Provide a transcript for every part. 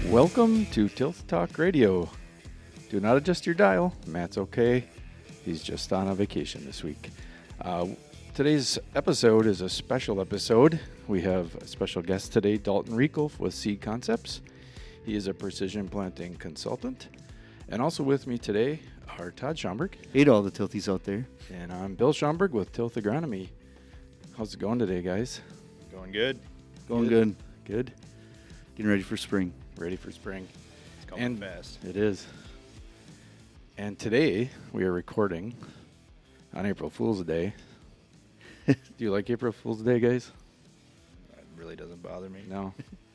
Welcome to Tilth Talk Radio. Do not adjust your dial. Matt's okay. He's just on a vacation this week. Today's episode is a special episode. We have a special guest today, Dalton Riekhoff with Seed Concepts. He is a precision planting consultant. And also with me today are Todd Schomburg. Hey to all the Tilthies out there. And I'm Bill Schomburg with Tilth Agronomy. How's it going today, guys? Going good. Going good. Good. Getting ready for spring. Ready for spring. It's coming fast. It is. And today we are recording on April Fool's Day. Do you like April Fool's Day, guys? It really doesn't bother me. No.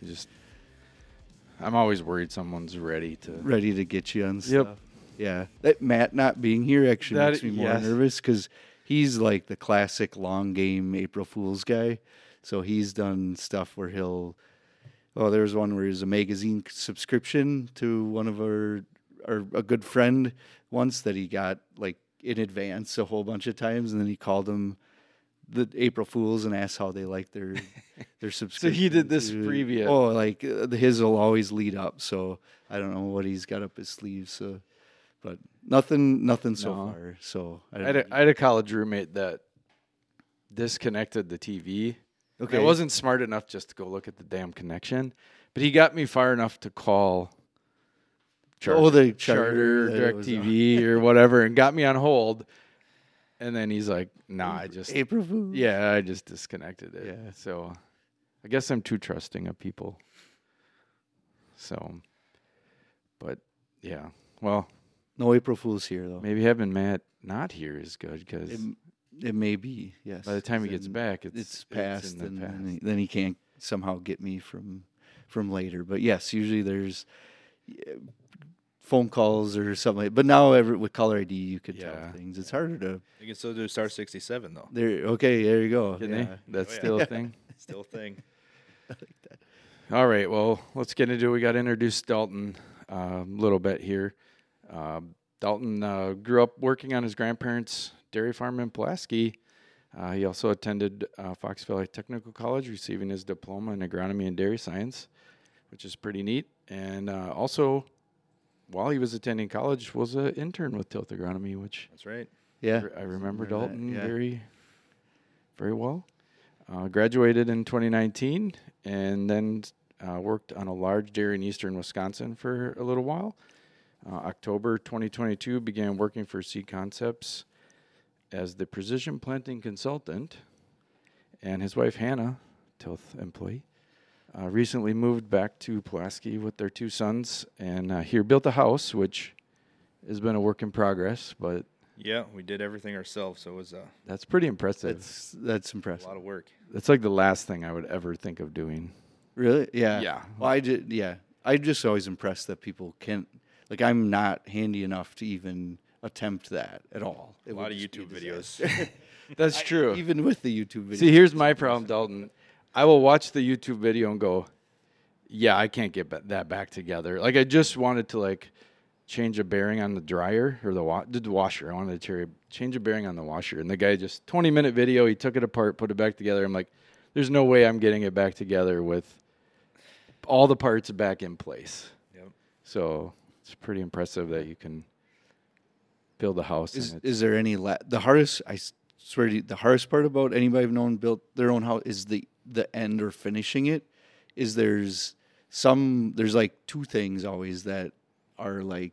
I'm always worried someone's ready to get you on stuff. Yep. Yeah. That Matt not being here actually makes me more yes. nervous because he's like the classic long game April Fool's guy. So he's done stuff where there was one where he was a magazine subscription to one of a good friend once that he got like in advance a whole bunch of times, and then he called them the April Fools and asked how they liked their subscription. So he did this previous. Oh, like his will always lead up. So I don't know what he's got up his sleeves. So, but nothing so far. So I had a college roommate that disconnected the TV. Okay. I wasn't smart enough just to go look at the damn connection, but he got me far enough to call the Charter, DirecTV, or whatever, and got me on hold. And then he's like, "Nah, April Fool." Yeah, I just disconnected it." Yeah. So I guess I'm too trusting of people. So, but yeah, well, No April Fools here though. maybe having Matt not here is good because It may be, yes. by the time he gets Then back, it's past, in the and past. then he can't somehow get me from later. But yes, usually there's phone calls or something. But now with caller ID, you could tell things. It's harder to. You can still do Star 67 though. There you go. Can Yeah. they? That's Oh, yeah. still a thing. Still a thing. All right, well, let's get into it. We got to introduce Dalton a little bit here. Dalton grew up working on his grandparents' dairy farm in Pulaski. He also attended Fox Valley Technical College, receiving his diploma in agronomy and dairy science, which is pretty neat. And also, while he was attending college, was an intern with Tilth Agronomy, which That's right. Yeah. I remember that, Dalton yeah. very, very well. Graduated in 2019 and then worked on a large dairy in eastern Wisconsin for a little while. October 2022 began working for Seed Concepts as the precision planting consultant. And his wife, Hannah, Tilth employee, recently moved back to Pulaski with their two sons and here built a house, which has been a work in progress, but Yeah, we did everything ourselves, so it was that's pretty impressive. That's a impressive. lot of work. That's like the last thing I would ever think of doing. Really? Yeah. Yeah. Well, I'm just always impressed that people can. Like, I'm not handy enough to even attempt that at all. A lot of YouTube videos. That's true. Even with the YouTube videos. See, here's my problem, Dalton. I will watch the YouTube video and go, yeah, I can't get that back together. Like, I just wanted to, change a bearing on the dryer or the washer. I wanted to change a bearing on the washer. And the guy 20-minute video, he took it apart, put it back together. I'm like, there's no way I'm getting it back together with all the parts back in place. Yep. So it's pretty impressive that you can build a house. Is there any the hardest? I swear to you, the hardest part about anybody I've known built their own house is the end or finishing it. There's like two things always that are like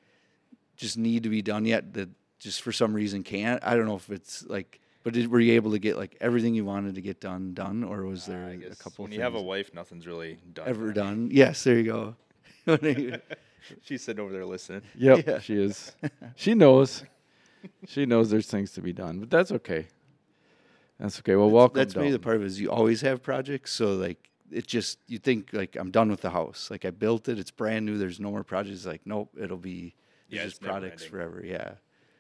just need to be done yet that just for some reason can't. I don't know if it's like. But were you able to get like everything you wanted to get done, or was there I a guess couple? when things you have a wife, nothing's really done. ever done? Yes, there you go. She's sitting over there listening. Yep, Yeah. she is. She knows. She knows there's things to be done, but that's okay. That's okay. Well, welcome. That's maybe the Dalton. part of it is you always have projects, so like it just you think like I'm done with the house, like I built it, it's brand new, there's no more projects. Like nope, it'll be Yeah, just it's never products ending. forever. Yeah,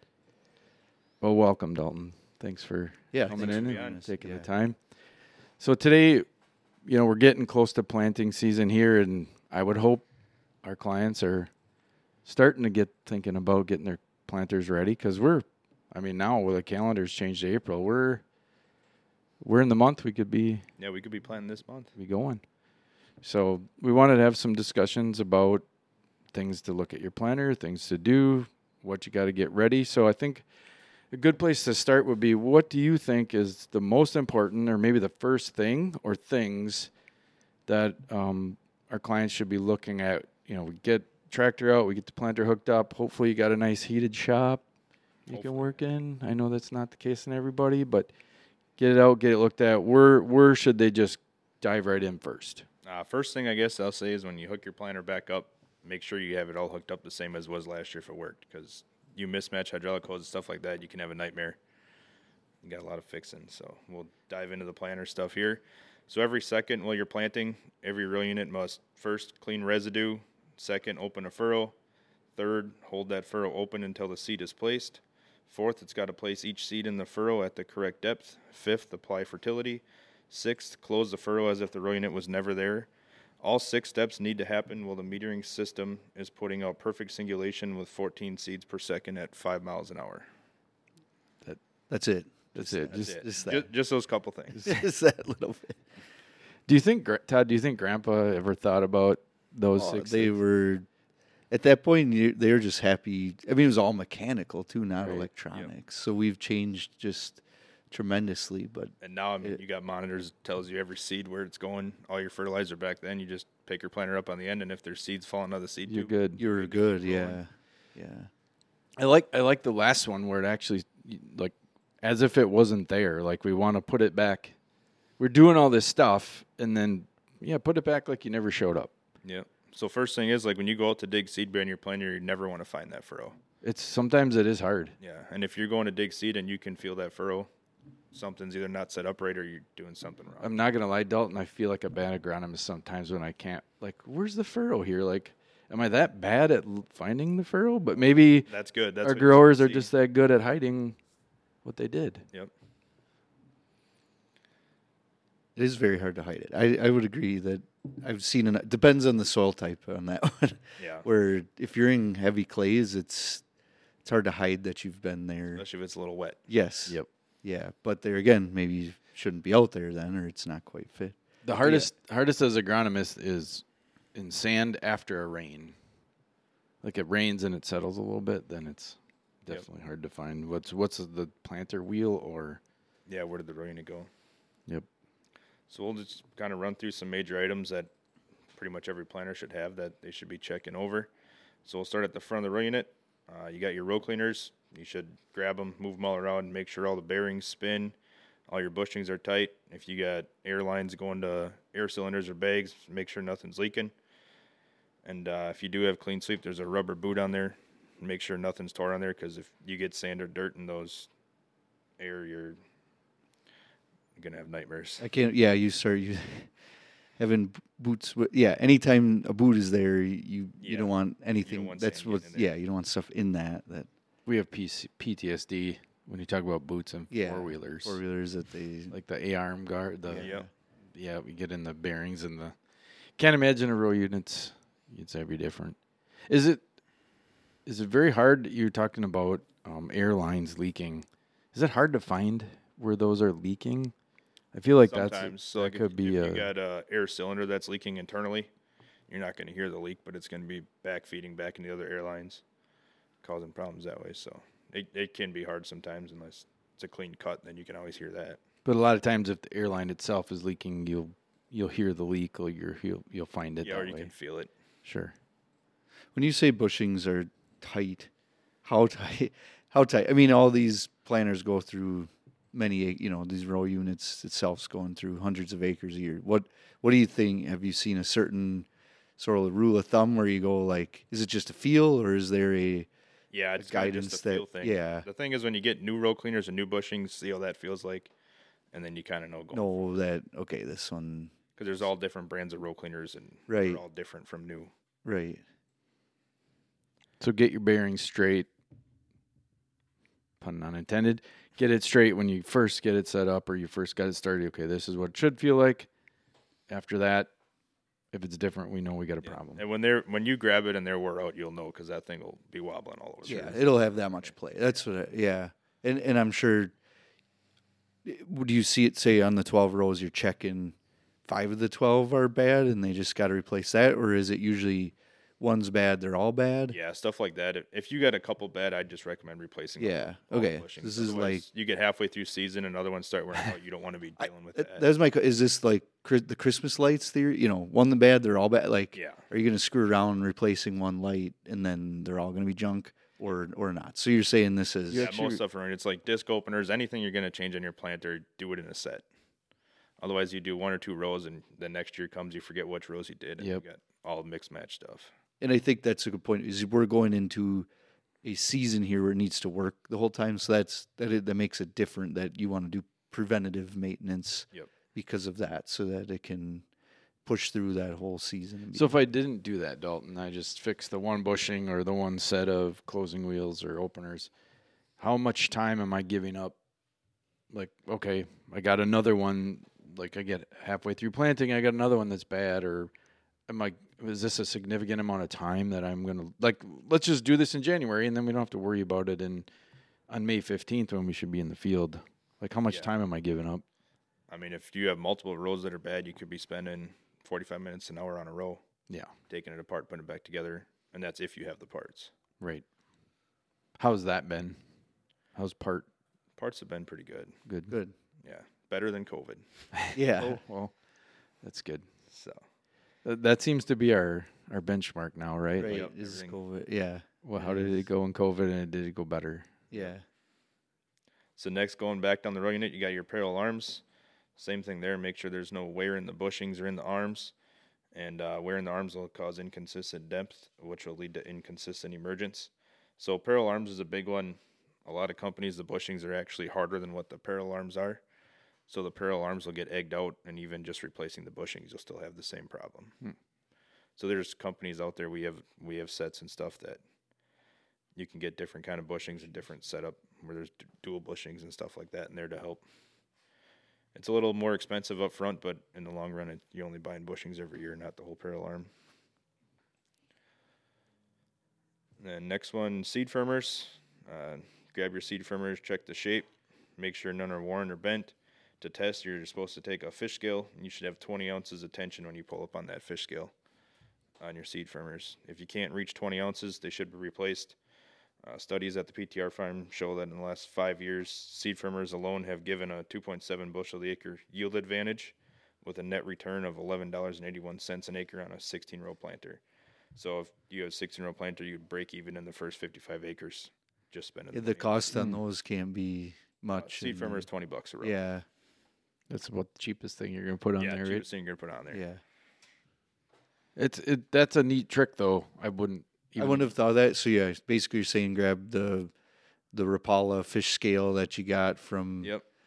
Well, welcome, Dalton. Thanks for Yeah, coming thanks in for being and honest. taking Yeah. the time. So today, we're getting close to planting season here, and I would hope our clients are starting to get thinking about getting their planters ready because now with the calendar's changed to April, we're in the month we could be Yeah, we could be planting this month. going. So we wanted to have some discussions about things to look at your planter, things to do, what you got to get ready. So I think a good place to start would be, what do you think is the most important, or maybe the first thing or things that our clients should be looking at? You know, we get tractor out, we get the planter hooked up. Hopefully you got a nice heated shop you can work in. I know that's not the case in everybody, but get it out, get it looked at. Where should they just dive right in first? First thing I guess I'll say is when you hook your planter back up, make sure you have it all hooked up the same as was last year if it worked, because you mismatch hydraulic hoses and stuff like that, you can have a nightmare. You got a lot of fixing, so we'll dive into the planter stuff here. So every second while you're planting, every row unit must first clean residue, second open a furrow, third hold that furrow open until the seed is placed, fourth it's got to place each seed in the furrow at the correct depth, fifth apply fertility, sixth close the furrow as if the row unit was never there. All 6 steps need to happen while the metering system is putting out perfect singulation with 14 seeds per second at 5 miles an hour. That's it. That's it. That's Just, it. just that. Just those couple things. Just that little bit. do you think, Todd? Do you think Grandpa ever thought about those 6? They were at that point. They were just happy. I mean, it was all mechanical too, not Right. electronics. So we've changed just tremendously. But And now, I mean, you got monitors tells you every seed where it's going. All your fertilizer back then, you just pick your planter up on the end, and if there's seeds falling out of the seed You're tube, good. you're good. Yeah, yeah. I like the last one where it actually, like, as if it wasn't there. Like, we want to put it back. We're doing all this stuff, and then put it back like you never showed up. Yeah. So first thing is, like, when you go out to dig seed in your planter, you never want to find that furrow. Sometimes it is hard. Yeah. And if you're going to dig seed and you can feel that furrow, something's either not set up right or you're doing something wrong. I'm not gonna lie, Dalton. I feel like a bad agronomist sometimes when I can't. Like, where's the furrow here? Like, am I that bad at finding the furrow? But maybe That's good. That's our what you growers are see. just that good at hiding what they did. Yep. It is very hard to hide it. I would agree that I've seen it depends on the soil type on that one. Yeah. Where if you're in heavy clays, it's hard to hide that you've been there. Especially if it's a little wet. Yes. Yep. Yeah, but there again, maybe you shouldn't be out there then, or it's not quite fit. The hardest as agronomist is in sand after a rain. Like, it rains and it settles a little bit, then it's definitely hard to find. What's the planter wheel or? Yeah. Where did the row unit go? Yep. So we'll just kind of run through some major items that pretty much every planter should have that they should be checking over. So we'll start at the front of the row unit. You got your row cleaners. You should grab them, move them all around, and make sure all the bearings spin, all your bushings are tight. If you got air lines going to air cylinders or bags, make sure nothing's leaking. And if you do have clean sweep, there's a rubber boot on there. Make sure nothing's tore on there, because if you get sand or dirt in those air, you're gonna have nightmares. I can't. Yeah, you having boots. Anytime a boot is there, you Yeah. don't want anything. want That's sand what. getting in there. Yeah, you don't want stuff in that. We have PTSD when you talk about boots and Yeah, four-wheelers. 4-wheelers that they. Like the A-arm guard. Yeah. We get in the bearings and the. Can't imagine a row unit's. It's every different. Is it very hard? You're talking about airlines leaking. Is it hard to find where those are leaking? I feel like Sometimes. So like could if be you got a air cylinder that's leaking internally, you're not going to hear the leak, but it's going to be back feeding back into the other airlines, causing problems that way. So it can be hard sometimes unless it's a clean cut. Then you can always hear that. But a lot of times, if the airline itself is leaking, you'll hear the leak, or you'll find it Yeah, that or you way. can feel it. Sure. When you say bushings are tight, how tight? How tight? I mean, all these planters go through many. These row units itself's going through hundreds of acres a year. What do you think? Have you seen a certain sort of rule of thumb where you go like, is it just a feel, or is there a Yeah, it's kind of guidance just a feel thing. yeah. The thing is, when you get new row cleaners and new bushings, see how that feels like, and then you kind of know going. know that okay, this one Because there's all different brands of row cleaners, and Right. they're all different from new. right? So get your bearings straight. Pun not intended. Get it straight when you first get it set up or you first got it started. Okay, this is what it should feel like. After that, if it's different, we know we got a Yeah. problem. And when you grab it and they're wore out, you'll know, because that thing will be wobbling all over. Yeah, it'll have that much play. That's what. And I'm sure. Do you see it say on the 12 rows you're checking 5 of the 12 are bad and they just got to replace that, or is it usually one's bad, they're all bad? Yeah, stuff like that. If you got a couple bad, I'd just recommend replacing. Yeah. all the Okay. bushings. This is Otherwise, you get halfway through season, and other ones start wearing out. You don't want to be dealing with that. That's is this like the Christmas lights theory? One the bad, they're all bad. Like, Yeah. are you going to screw around and replacing one light and then they're all going to be junk or not? So you're saying this is Yeah, most stuff around. It's like disc openers. Anything you're going to change on your planter, do it in a set. Otherwise, you do 1 or 2 rows, and the next year comes, you forget which rows you did, and you got all mixed match stuff. And I think that's a good point. Is we're going into a season here where it needs to work the whole time, so that makes it different. That you want to do preventative maintenance because of that, so that it can push through that whole season. So if I didn't do that, Dalton, I just fixed the one bushing or the one set of closing wheels or openers, how much time am I giving up? Like, okay, I got another one. Like, I get halfway through planting, I got another one that's bad, or is this a significant amount of time that I'm going to, like, let's just do this in January, and then we don't have to worry about it on May 15th when we should be in the field. Like, how much time am I giving up? I mean, if you have multiple rows that are bad, you could be spending 45 minutes, an hour on a row. Yeah. Taking it apart, putting it back together, and that's if you have the parts. Right. How's that been? How's Parts have been pretty good. Good. Yeah. Better than COVID. Yeah. Oh, well, that's good. So that seems to be our benchmark now, right? Right. Yep, Is everything. COVID. Yeah. Well, how did it go in COVID, and did it go better? Yeah. So next, going back down the row unit, you got your parallel arms. Same thing there. Make sure there's no wear in the bushings or in the arms. And wear in the arms will cause inconsistent depth, which will lead to inconsistent emergence. So parallel arms is a big one. A lot of companies, the bushings are actually harder than what the parallel arms are. So the parallel arms will get egged out, and even just replacing the bushings, you'll still have the same problem. So there's companies out there, we have sets and stuff that you can get different kind of bushings and different setup where there's dual bushings and stuff like that in there to help. It's a little more expensive up front, but in the long run, you're only buying bushings every year, not the whole parallel arm. And then next one, seed firmers. Grab your seed firmers, check the shape, make sure none are worn or bent. To test, you're supposed to take a fish scale, and you should have 20 ounces of tension when you pull up on that fish scale on your seed firmers. If you can't reach 20 ounces, they should be replaced. Studies at the PTR farm show that in the last 5 years, seed firmers alone have given a 2.7 bushel the acre yield advantage with a net return of $11.81 an acre on a 16-row planter. So if you have a 16-row planter, you'd break even in the first 55 acres just spending The cost on those can't be much. seed firmer is $20 a row. Yeah. That's about the cheapest thing you're going to put on there, right? cheapest thing you're going to put on there. Yeah. That's a neat trick, though. I wouldn't have thought of that. So yeah, basically you're saying grab the Rapala fish scale that you got from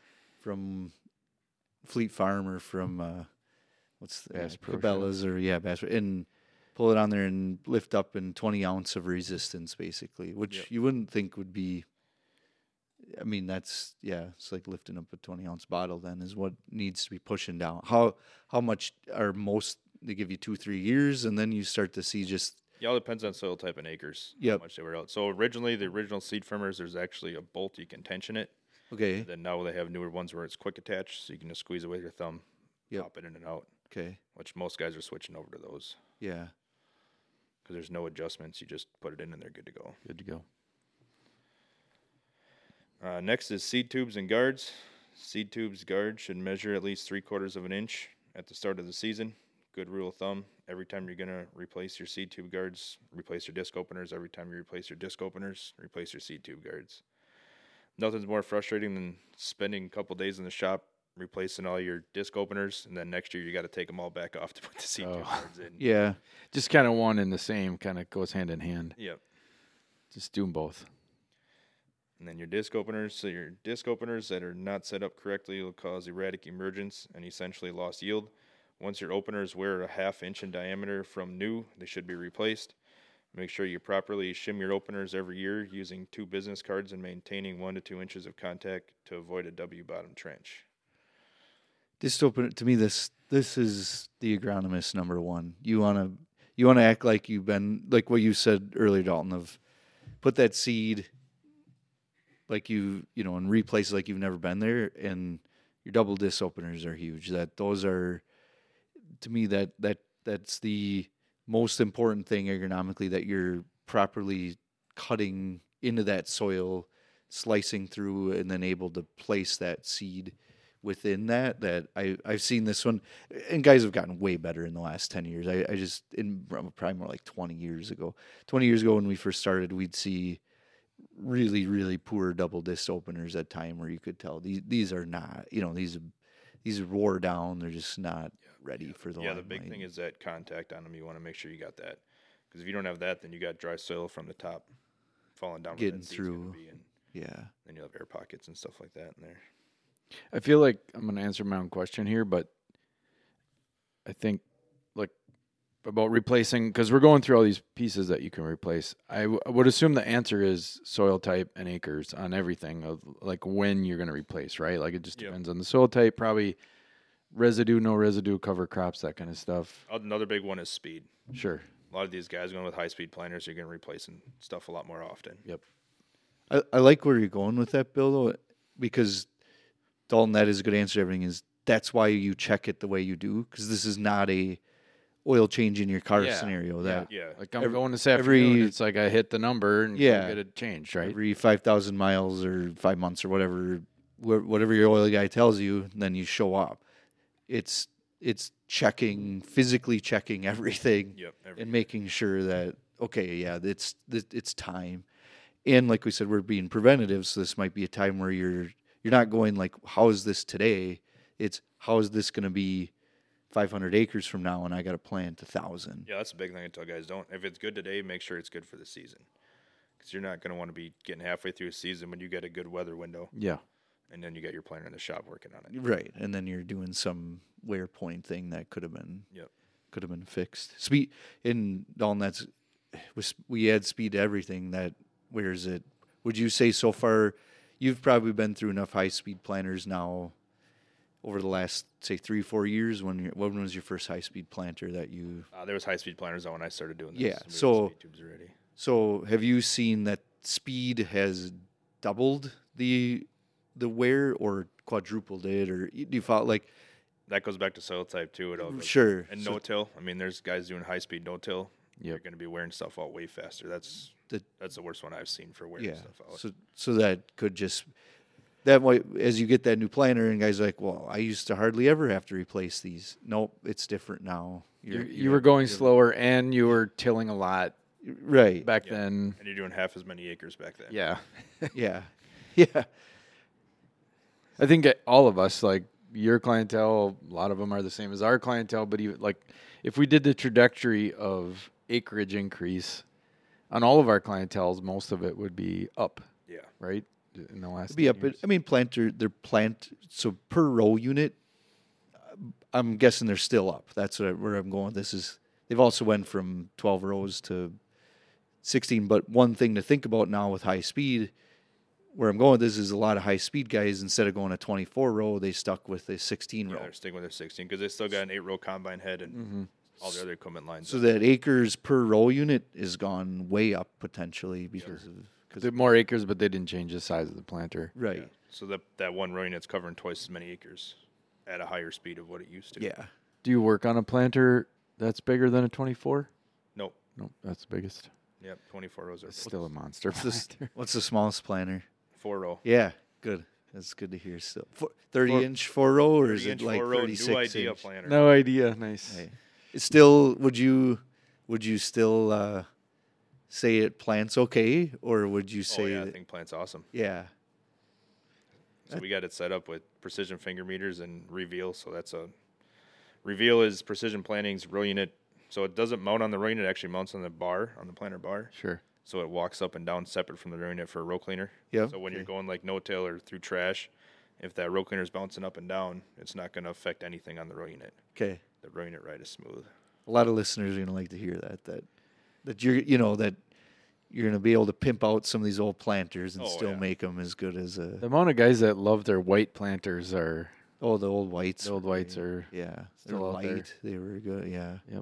Fleet Farm or from what's the Bass Pro Cabela's or Bass Pro, and pull it on there and lift up in 20 ounce of resistance, basically, which you wouldn't think would be. I mean, it's like lifting up a 20 ounce bottle. Then is what needs to be pushing down. How much are most? They give you 2-3 years, and then you start to see just. Yeah, it depends on soil type and acres. Yep. How much they were out. So originally, the original seed firmers, there's actually a bolt you can tension it. Okay. And then now they have newer ones where it's quick attach, so you can just squeeze it with your thumb, pop it in and out. Okay. Which most guys are switching over to those. Yeah. Because there's no adjustments. You just put it in and they're good to go. Good to go. Next is seed tubes and guards. Seed tubes guards should measure at least 3/4 of an inch at the start of the season. Good rule of thumb. Every time you're going to replace your seed tube guards, replace your disc openers. Every time you replace your disc openers, replace your seed tube guards. Nothing's more frustrating than spending a couple days in the shop replacing all your disc openers, and then next year you got to take them all back off to put the seed tube guards in. Yeah. Just kind of one and the same, kind of goes hand in hand. Yep. Just do them both. And then your disc openers. So your disc openers that are not set up correctly will cause erratic emergence and essentially lost yield. Once your openers wear a 1/2 inch in diameter from new, they should be replaced. Make sure you properly shim your openers every year using 2 business cards and maintaining 1 to 2 inches of contact to avoid a W-bottom trench. Disc opener, to me, this is the agronomist number one. You wanna act like you've been, like what you said earlier, Dalton, of put that seed like and replace it like you've never been there, and your double disc openers are huge. Those are to me that's the most important thing ergonomically, that you're properly cutting into that soil, slicing through, and then able to place that seed within that. That I've seen this one, and guys have gotten way better in the last 10 years. I just, in probably more like 20 years ago when we first started, we'd see really, really poor double disc openers at time where you could tell these are not, these are wore down. They're just not ready for the The big thing is that contact on them. You want to make sure you got that, because if you don't have that, then you got dry soil from the top falling down, getting through. Then you'll have air pockets and stuff like that in there. I feel like I'm going to answer my own question here, but I think like about replacing, because we're going through all these pieces that you can replace. I would assume the answer is soil type and acres on everything of like when you're going to replace, right? Like it just depends on the soil type, probably residue, no residue, cover crops, that kind of stuff. Another big one is speed. Sure. A lot of these guys going with high-speed planters, you're going to replace stuff a lot more often. Yep. I like where you're going with that, Bill, though, because Dalton, that is a good answer to everything. Is that's why you check it the way you do, because this is not a oil change in your car scenario. That like I'm going this afternoon, it's like I hit the number and get it changed, right? Every 5,000 miles or 5 months or whatever your oil guy tells you, then you show up. It's physically checking everything, and making sure that it's time. And like we said, we're being preventative, so this might be a time where you're not going like, how is this today? It's how is this going to be 500 acres from now, and I got to plant 1,000. Yeah, that's a big thing I tell guys. If it's good today, make sure it's good for the season, because you're not going to want to be getting halfway through a season when you get a good weather window. Yeah. And then you got your planter in the shop working on it. Right, and then you're doing some wear point thing that could have been fixed. Speed in Dalton, we add speed to everything. That where is it? Would you say so far you've probably been through enough high speed planters now over the last say 3-4 years? When was your first high speed planter that you? There was high speed planters when I started doing this. Yeah, speed tubes already. So have you seen that speed has doubled the wear or quadrupled it, or do you felt like that goes back to soil type too? It all goes, sure. And no-till. I mean, there's guys doing high-speed no-till. Yep. You're going to be wearing stuff out way faster. That's the worst one I've seen for wearing stuff out. So that could just that way, as you get that new planter, and guys are like, well, I used to hardly ever have to replace these. Nope, it's different now. You were going slower, and you were tilling a lot, right? Back then, and you're doing half as many acres back then. Yeah, yeah. I think all of us, like your clientele, a lot of them are the same as our clientele. But even like, if we did the trajectory of acreage increase on all of our clientels, most of it would be up. Yeah. Right. In the last. It'd be up. Years. I mean, so per row unit. I'm guessing they're still up. That's where I'm going. They've also went from 12 rows to 16. But one thing to think about now with high speed. Where I'm going with this is a lot of high-speed guys, instead of going a 24-row, they stuck with a 16-row. Yeah, they're sticking with their 16 because they still got an 8-row combine head and all the other equipment lines. So that acres per row unit has gone way up potentially because of more acres, but they didn't change the size of the planter. Right. Yeah. So that one row unit's covering twice as many acres at a higher speed of what it used to. Yeah. Do you work on a planter that's bigger than a 24? Nope. Nope, that's the biggest. Yep, 24 rows are still a monster. What's the smallest planter? 4-row. Yeah, good. That's good to hear. Still, 30-inch 4-row, or is it like 36-inch? New idea planter. No idea. Nice. Hey. It's still, would you still say it plants okay, or would you say? I think plants awesome. Yeah. So we got it set up with precision finger meters and Reveal. So Reveal is precision planting's row unit. So it doesn't mount on the row unit; it actually mounts on the planter bar. Sure. So it walks up and down separate from the row unit for a row cleaner. Yeah. So when you're going like no-till or through trash, if that row cleaner is bouncing up and down, it's not going to affect anything on the row unit. Okay. The row unit ride is smooth. A lot of listeners are going to like to hear that you're that you're going to be able to pimp out some of these old planters and still make them as good as a. The amount of guys that love their white planters are. Oh, the old whites. The old whites are. Yeah. Still they're out light. there. They were good. Yeah. Yep.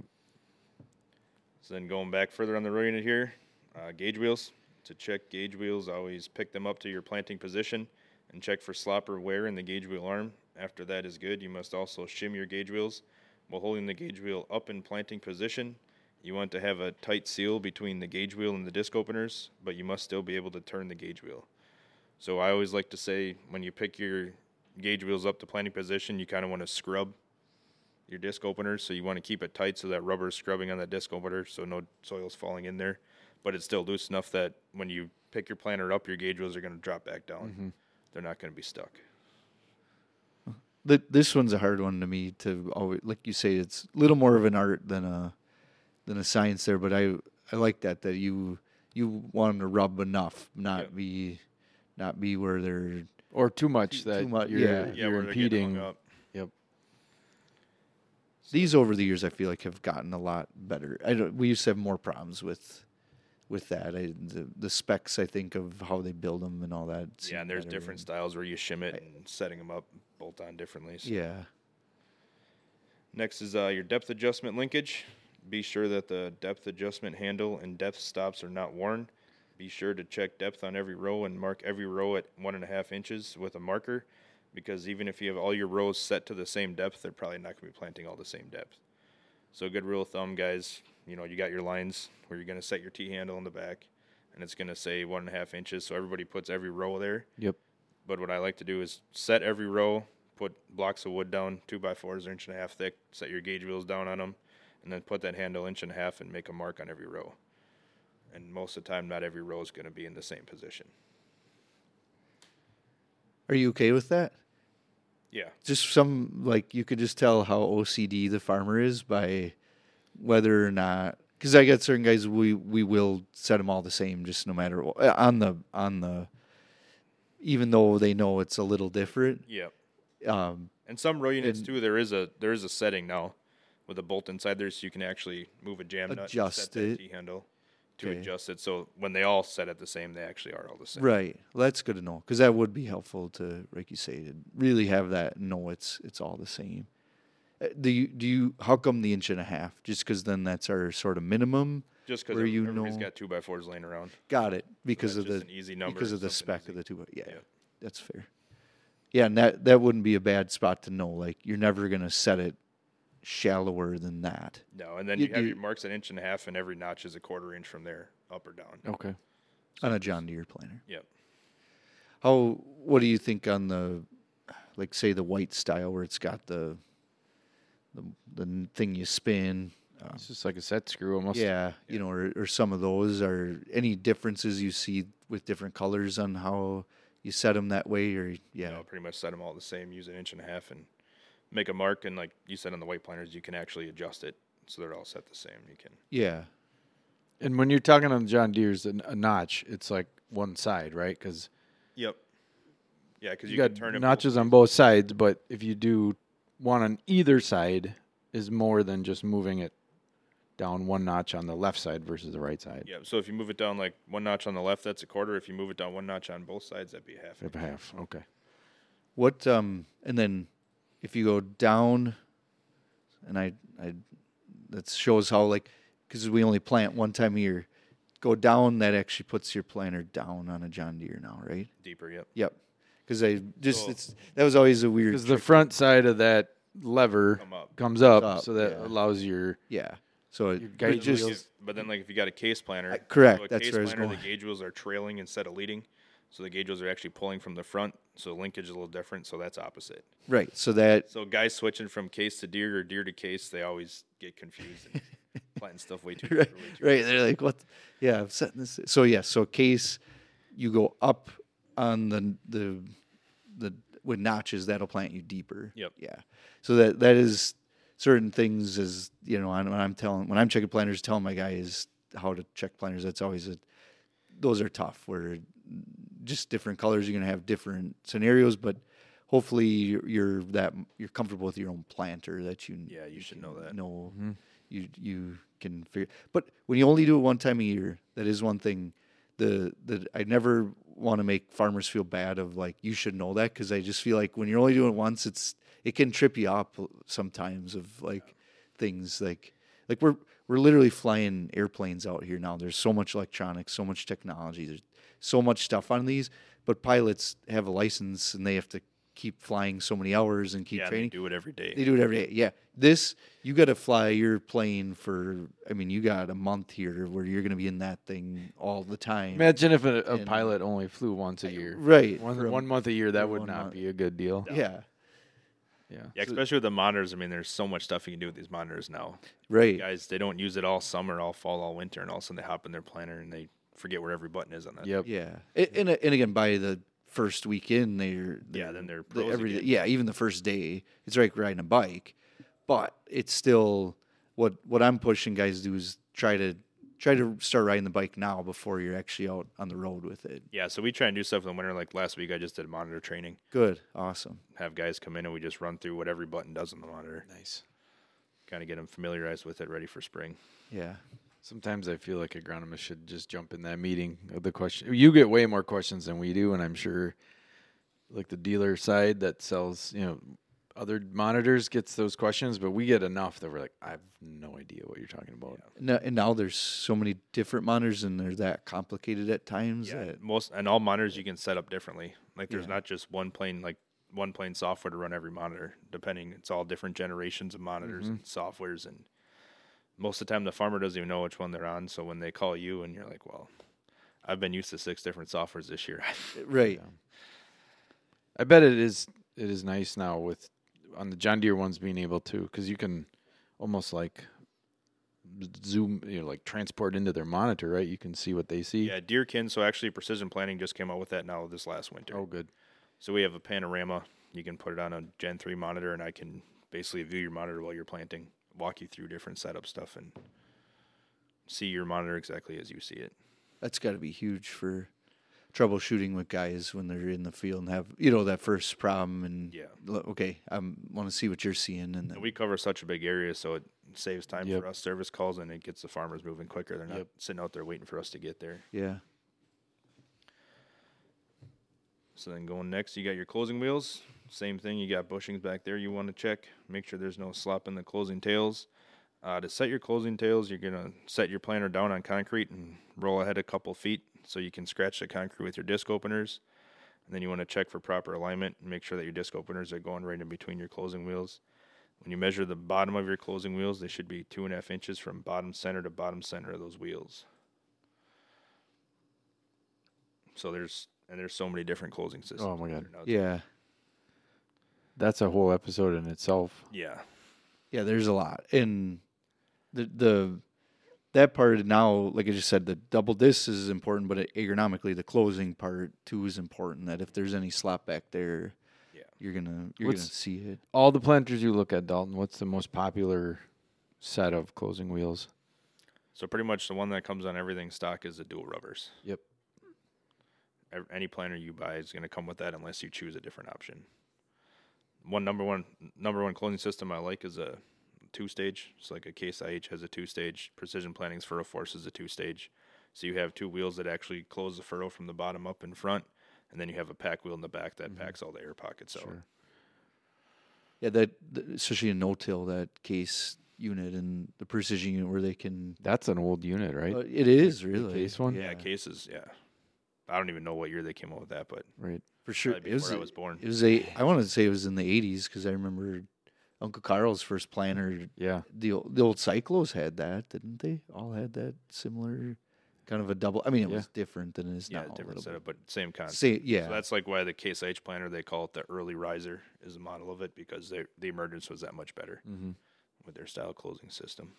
So then going back further on the row unit here, gauge wheels. To check gauge wheels, always pick them up to your planting position and check for slop or wear in the gauge wheel arm. After that is good, you must also shim your gauge wheels while holding the gauge wheel up in planting position. You want to have a tight seal between the gauge wheel and the disc openers, but you must still be able to turn the gauge wheel. So I always like to say, when you pick your gauge wheels up to planting position, you kind of want to scrub your disc openers. So you want to keep it tight so that rubber is scrubbing on that disc opener so no soil's falling in there. But it's still loose enough that when you pick your planter up, your gauge wheels are going to drop back down. Mm-hmm. They're not going to be stuck. This one's a hard one to me to always, like you say, it's a little more of an art than a science there. But I like that you want them to rub enough, not be where they're Or too much that too much, you're, yeah. Yeah, you're where they're getting impeding. hung up. Yep. These over the years I feel like have gotten a lot better. We used to have more problems with that. The specs, I think, of how they build them and all that. Yeah, and there's better. different styles where you shim it and setting them up, bolt on differently. So. Yeah. Next is your depth adjustment linkage. Be sure that the depth adjustment handle and depth stops are not worn. Be sure to check depth on every row and mark every row at 1.5 inches with a marker, because even if you have all your rows set to the same depth, they're probably not going to be planting all the same depth. So a good rule of thumb, guys, you got your lines where you're going to set your T-handle in the back, and it's going to say 1.5 inches, so everybody puts every row there. Yep. But what I like to do is set every row, put blocks of wood down, 2x4s, 1.5 inches thick, set your gauge wheels down on them, and then put that handle 1.5 inches and make a mark on every row. And most of the time, not every row is going to be in the same position. Are you okay with that? Yeah. Just you could just tell how OCD the farmer is by whether or not, because I got certain guys we will set them all the same, just no matter what, on the even though they know it's a little different. Yeah. Um, And some row units too, there is a setting now with a bolt inside there, so you can actually move a jam nut and Adjust set that it. T-handle to Okay. adjust it. So when they all set it the same, they actually are all the same. Right. Well, that's good to know, because that would be helpful to, like you say, to really have that know it's all the same. Do you? How come the 1.5 inches? Just because then that's our sort of minimum. Just because Where you everybody's know- got 2x4s laying around. Got it. Because That's of just the an easy number. because of the something spec of easy. the 2. Yeah, Yeah. that's fair. Yeah, and that wouldn't be a bad spot to know. Like, you're never gonna set it shallower than that. No, and then You- you have you- your marks 1.5 inches, and every notch is 1/4 inch from there, up or down. Okay. On a John Deere planter. Yep. What do you think on the, like, say the white style where it's got the thing you spin? It's just like a set screw almost. Yeah, or some of those. Are any differences you see with different colors on how you set them that way? Or Pretty much set them all the same. Use 1.5 inches and make a mark. And like you said on the white planters, you can actually adjust it so they're all set the same. You can. yeah, And when you're talking on the John Deere's, a notch, it's like one side, right? Because Yep. Yeah, because you you got can turn it notches on both sides, but if you do one on either side, is more than just moving it down one notch on the left side versus the right side. Yeah. So if you move it down like one notch on the left, that's 1/4. If you move it down one notch on both sides, that'd be 1/2. If half, okay. What and then if you go down, and I that shows how, like, because we only plant one time a year. Go down, that actually puts your planter down on a John Deere now, right? Deeper. Yep. Yep. Because I just So- that was always a weird. Because the trick. front side of that lever Come up. comes up, Up, so that yeah. allows your Yeah. So Your it gauge just wheels- But then, like, if you got a case planter, correct, so a that's case where I was planter, going. the gauge wheels are trailing instead of leading, so the gauge wheels are actually pulling from the front. So linkage is a little different. So that's opposite. right. So that So guys switching from case to deer or deer to case, they always get confused and planting stuff way too deep right, or way too right. They're like, what? Yeah, I'm setting this. So yeah, so case, you go up on the with notches, that'll plant you deeper. Yep. Yeah. So that is certain things, as when I'm checking planters, telling my guys how to check planters. That's always those are tough. Where just different colors, you're gonna have different scenarios, but hopefully you're comfortable with your own planter that you Yeah, you should know that. know you can figure. But when you only do it one time a year, that is one thing. I never want to make farmers feel bad of, like, you should know that, because I just feel like when you're only doing it once, it can trip you up sometimes of, like, things like we're literally flying airplanes out here now. There's so much electronics, so much technology. There's so much stuff on these, but pilots have a license and they have to keep flying so many hours and keep Yeah, training. they do it every day. They do it every day. Yeah. This, you got to fly your plane for, I mean, you got a month here where you're going to be in that thing all the time. Imagine if a And- pilot only flew once a year. Right. One month a year, that for would 1 not month. be a good deal. Yeah. Yeah. Yeah, especially with the monitors. I mean, there's so much stuff you can do with these monitors now. Right. Guys, they don't use it all summer, all fall, all winter, and all of a sudden they hop in their planner and they forget where every button is on that. Yep. Yeah. And again, by the first weekend, Then they're pros every again. yeah, even the first day, it's like riding a bike, but it's still what I'm pushing guys to do is try to start riding the bike now before you're actually out on the road with it. Yeah, so we try and do stuff in the winter. Like last week, I just did monitor training. Good, awesome. Have guys come in and we just run through what every button does on the monitor. Nice. Kind of get them familiarized with it, ready for spring. Yeah, Sometimes I feel like agronomists should just jump in that meeting of the question. You get way more questions than we do, and I'm sure, like the dealer side that sells, other monitors gets those questions, but we get enough that we're like, I have no idea what you're talking about. and now there's so many different monitors and they're that complicated at times. Yeah, That, all monitors you can set up differently. Like there's Yeah. not just one plane software to run every monitor. Depending, it's all different generations of monitors and softwares, and most of the time the farmer doesn't even know which one they're on. So when they call you and you're like, well, I've been used to 6 different softwares this year. right. I bet it is nice now with on the John Deere ones being able to, because you can almost like zoom, like transport into their monitor, right? You can see what they see. Yeah, Deerkin. So actually, Precision Planning just came out with that now this last winter. Oh, good. So we have a panorama. You can put it on a Gen 3 monitor, and I can basically view your monitor while you're planting, walk you through different setup stuff, and see your monitor exactly as you see it. That's got to be huge for troubleshooting with guys when they're in the field and have that first problem and Yeah. okay, I want to see what you're seeing and then And we cover such a big area, so it saves time Yep. for us service calls, and it gets the farmers moving quicker. They're not Yep. sitting out there waiting for us to get there. yeah. So then going next, you got your closing wheels. Same thing, you got bushings back there you want to check. Make sure there's no slop in the closing tails. To set your closing tails, you're going to set your planter down on concrete and roll ahead a couple feet so you can scratch the concrete with your disc openers. And then you want to check for proper alignment and make sure that your disc openers are going right in between your closing wheels. When you measure the bottom of your closing wheels, they should be 2.5 inches from bottom center to bottom center of those wheels. So there's so many different closing systems. Oh, my God. Yeah. That's a whole episode in itself. Yeah. Yeah, there's a lot. And the that part now, like I just said, the double disc is important, but agronomically the closing part too is important. That if there's any slop back there, Yeah. you're gonna What's- see it. All the planters you look at, Dalton, what's the most popular set of closing wheels? So pretty much the one that comes on everything stock is the dual rubbers. Yep. Any planter you buy is going to come with that unless you choose a different option. Number one closing system I like is a 2-stage. It's like a Case IH has a 2-stage. Precision Planning's Furrow Force is a 2-stage. So you have 2 wheels that actually close the furrow from the bottom up in front, and then you have a pack wheel in the back that packs all the air pockets out. Sure. Yeah, especially in no-till, that case unit and the precision unit where they can. That's an old unit, right? It is really case one? Yeah, cases, yeah. I don't even know what year they came out with that, but Right. for sure. probably before I was born. It was I want to say it was in the '80s because I remember Uncle Carl's first planter. Yeah. The old Cyclos had that, didn't they? All had that similar kind of a double. I mean, it was different than it is Yeah, now. a different little setup, but same concept. bit. Yeah, So that's like why the Case IH planter, they call it the early riser, is the model of it because the emergence was that much better Mm-hmm. with their style closing system.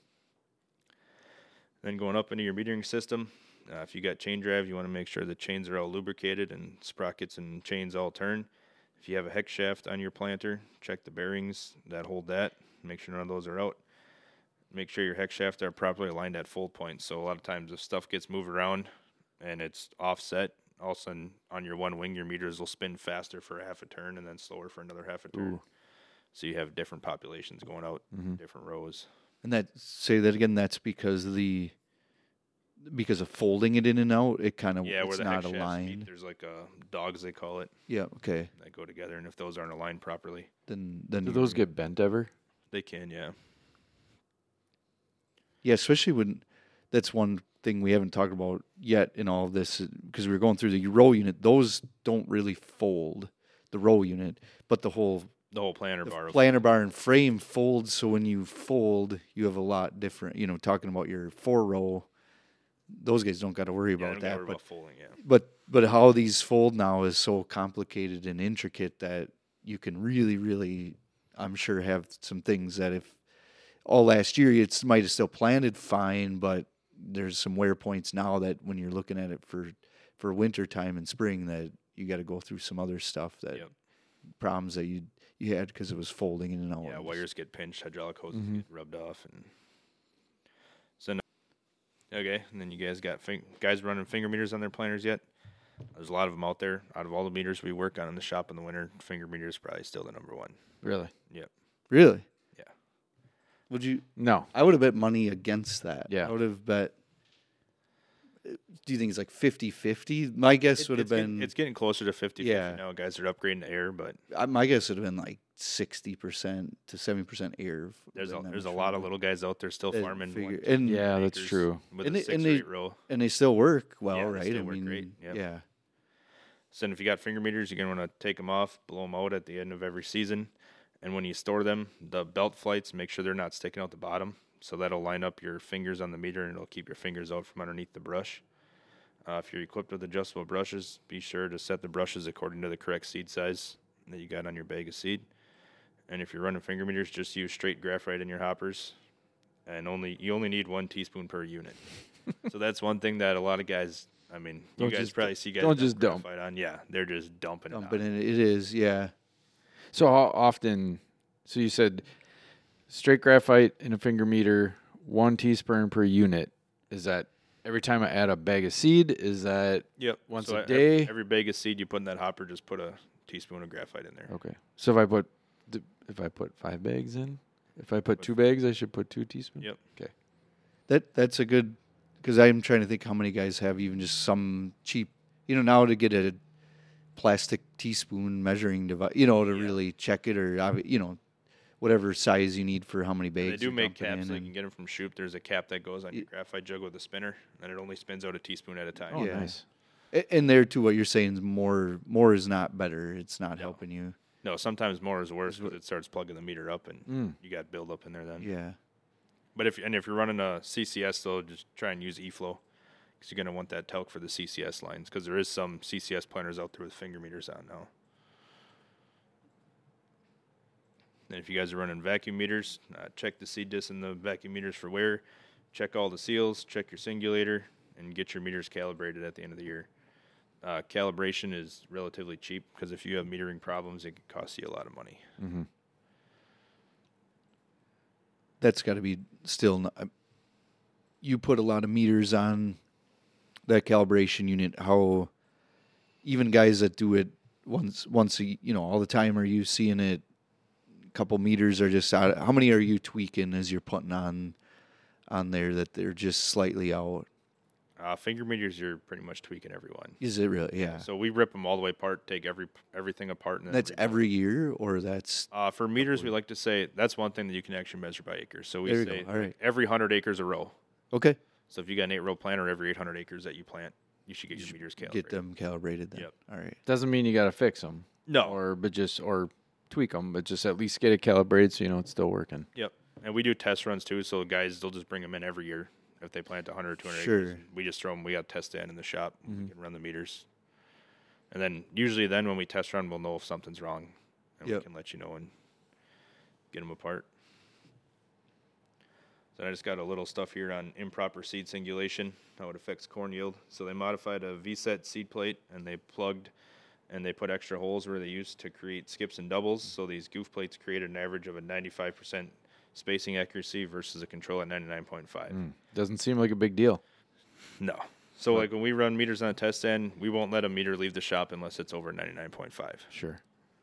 Then going up into your metering system, if you got chain drive, you want to make sure the chains are all lubricated and sprockets and chains all turn. If you have a hex shaft on your planter, check the bearings that hold that. Make sure none of those are out. Make sure your hex shafts are properly aligned at fold points. So a lot of times if stuff gets moved around and it's offset, all of a sudden on your one wing, your meters will spin faster for a half a turn and then slower for another half a turn. Ooh. So you have different populations going out, different rows. and say that again. That's because of folding it in and out. It kind of Yeah, where it's the not hex shafts meet, aligned. there's like dogs, they call it, Yeah, okay. that go together. And if those aren't aligned properly, Then Do those get bent ever? they can, yeah. Yeah, especially when that's one thing we haven't talked about yet in all of this because we were going through the row unit. Those don't really fold. the row unit, but the whole The whole planter bar. planter bar and frame folds. So when you fold, you have a lot different. Talking about your 4-row, those guys don't got to worry about that. About folding, yeah. But how these fold now is so complicated and intricate that you can really, really, I'm sure, have some things that if all last year it might have still planted fine, but there's some wear points now that when you're looking at it for winter time and spring that you got to go through some other stuff that problems that you had because it was folding in and out. Yeah, wires get pinched, hydraulic hoses get rubbed off, and so. Okay, and then you guys got guys running finger meters on their planters yet? There's a lot of them out there. Out of all the meters we work on in the shop in the winter, finger meter is probably still the number one. Really? Yep. Really? Yeah. Would you? No. I would have bet money against that. Yeah. I would have bet. Do you think it's like 50-50? My guess would have been. It's getting closer to 50-50 Yeah. now. Guys are upgrading to air, but My guess would have been like 60% to 70% air. there's a lot of little guys out there still farming. And Yeah, that's acres true. With And a they- 6 and or they- 8 row. and they still work well, Yeah, they right? still work great, yep. Yeah. So then if you got finger meters, you're going to want to take them off, blow them out at the end of every season. And when you store them, the belt flights, make sure they're not sticking out the bottom. So that'll line up your fingers on the meter and it'll keep your fingers out from underneath the brush. If you're equipped with adjustable brushes, be sure to set the brushes according to the correct seed size that you got on your bag of seed. And if you're running finger meters, just use straight graphite in your hoppers. And you only need 1 teaspoon per unit. So that's one thing that a lot of guys, I mean, you guys probably see guys don't just dump. graphite on. Yeah, they're just dumping it But on. it is, yeah. So how often? So you said straight graphite in a finger meter, 1 teaspoon per unit. Is that every time I add a bag of seed? Is that Yep. once So a day? Every bag of seed you put in that hopper, just put a teaspoon of graphite in there. Okay. So if I put 5 bags in, if I put 2 bags, I should put 2 teaspoons. Yep. Okay. That's a good, because I'm trying to think how many guys have even just some cheap, now to get a plastic teaspoon measuring device, to really check it or, whatever size you need for how many bags. They do you're make dumping caps. in You can get them from Shoop. There's a cap that goes on your graphite jug with a spinner, and it only spins out a teaspoon at a time. Oh, Yeah. nice. And there too, what you're saying is more is not better. It's not helping you. No, sometimes more is worse because it starts plugging the meter up, and you got buildup in there then. Yeah. But if you're running a CCS, though, just try and use E-Flow because you're going to want that talc for the CCS lines because there is some CCS planters out there with finger meters on now. And if you guys are running vacuum meters, check the seed disc and the vacuum meters for wear. Check all the seals, check your singulator, and get your meters calibrated at the end of the year. Calibration is relatively cheap because if you have metering problems, it can cost you a lot of money. Mm-hmm. That's got to be still. You put a lot of meters on that calibration unit. How even guys that do it once all the time, are you seeing it? A couple meters are just out. How many are you tweaking as you're putting on there that they're just slightly out? Finger meters, you're pretty much tweaking every one. Is it really? Yeah. So we rip them all the way apart, take everything apart. And then That's every year, or that's for meters, we like to say that's one thing that you can actually measure by acres. So we There you say go. All right. every 100 acres a row. okay. So if you got an 8-row planter, every 800 acres that you plant, you should get your meters calibrated. Get them calibrated then. Yep. All right. Doesn't mean you got to fix them. No. or tweak them, but just at least get it calibrated so you know it's still working. Yep. And we do test runs too. So guys, they'll just bring them in every year. If they plant 100 or 200 Sure. acres, we just throw them. We got a test stand in the shop. We can run the meters. And then usually when we test run, we'll know if something's wrong. And Yep. we can let you know and get them apart. So I just got a little stuff here on improper seed singulation, how it affects corn yield. So they modified a VSET seed plate, and they plugged and they put extra holes where they used to create skips and doubles. So these goof plates created an average of a 95% spacing accuracy versus a control at 99.5. Doesn't seem like a big deal. No. So like when we run meters on a test stand, we won't let a meter leave the shop unless it's over 99.5. Sure.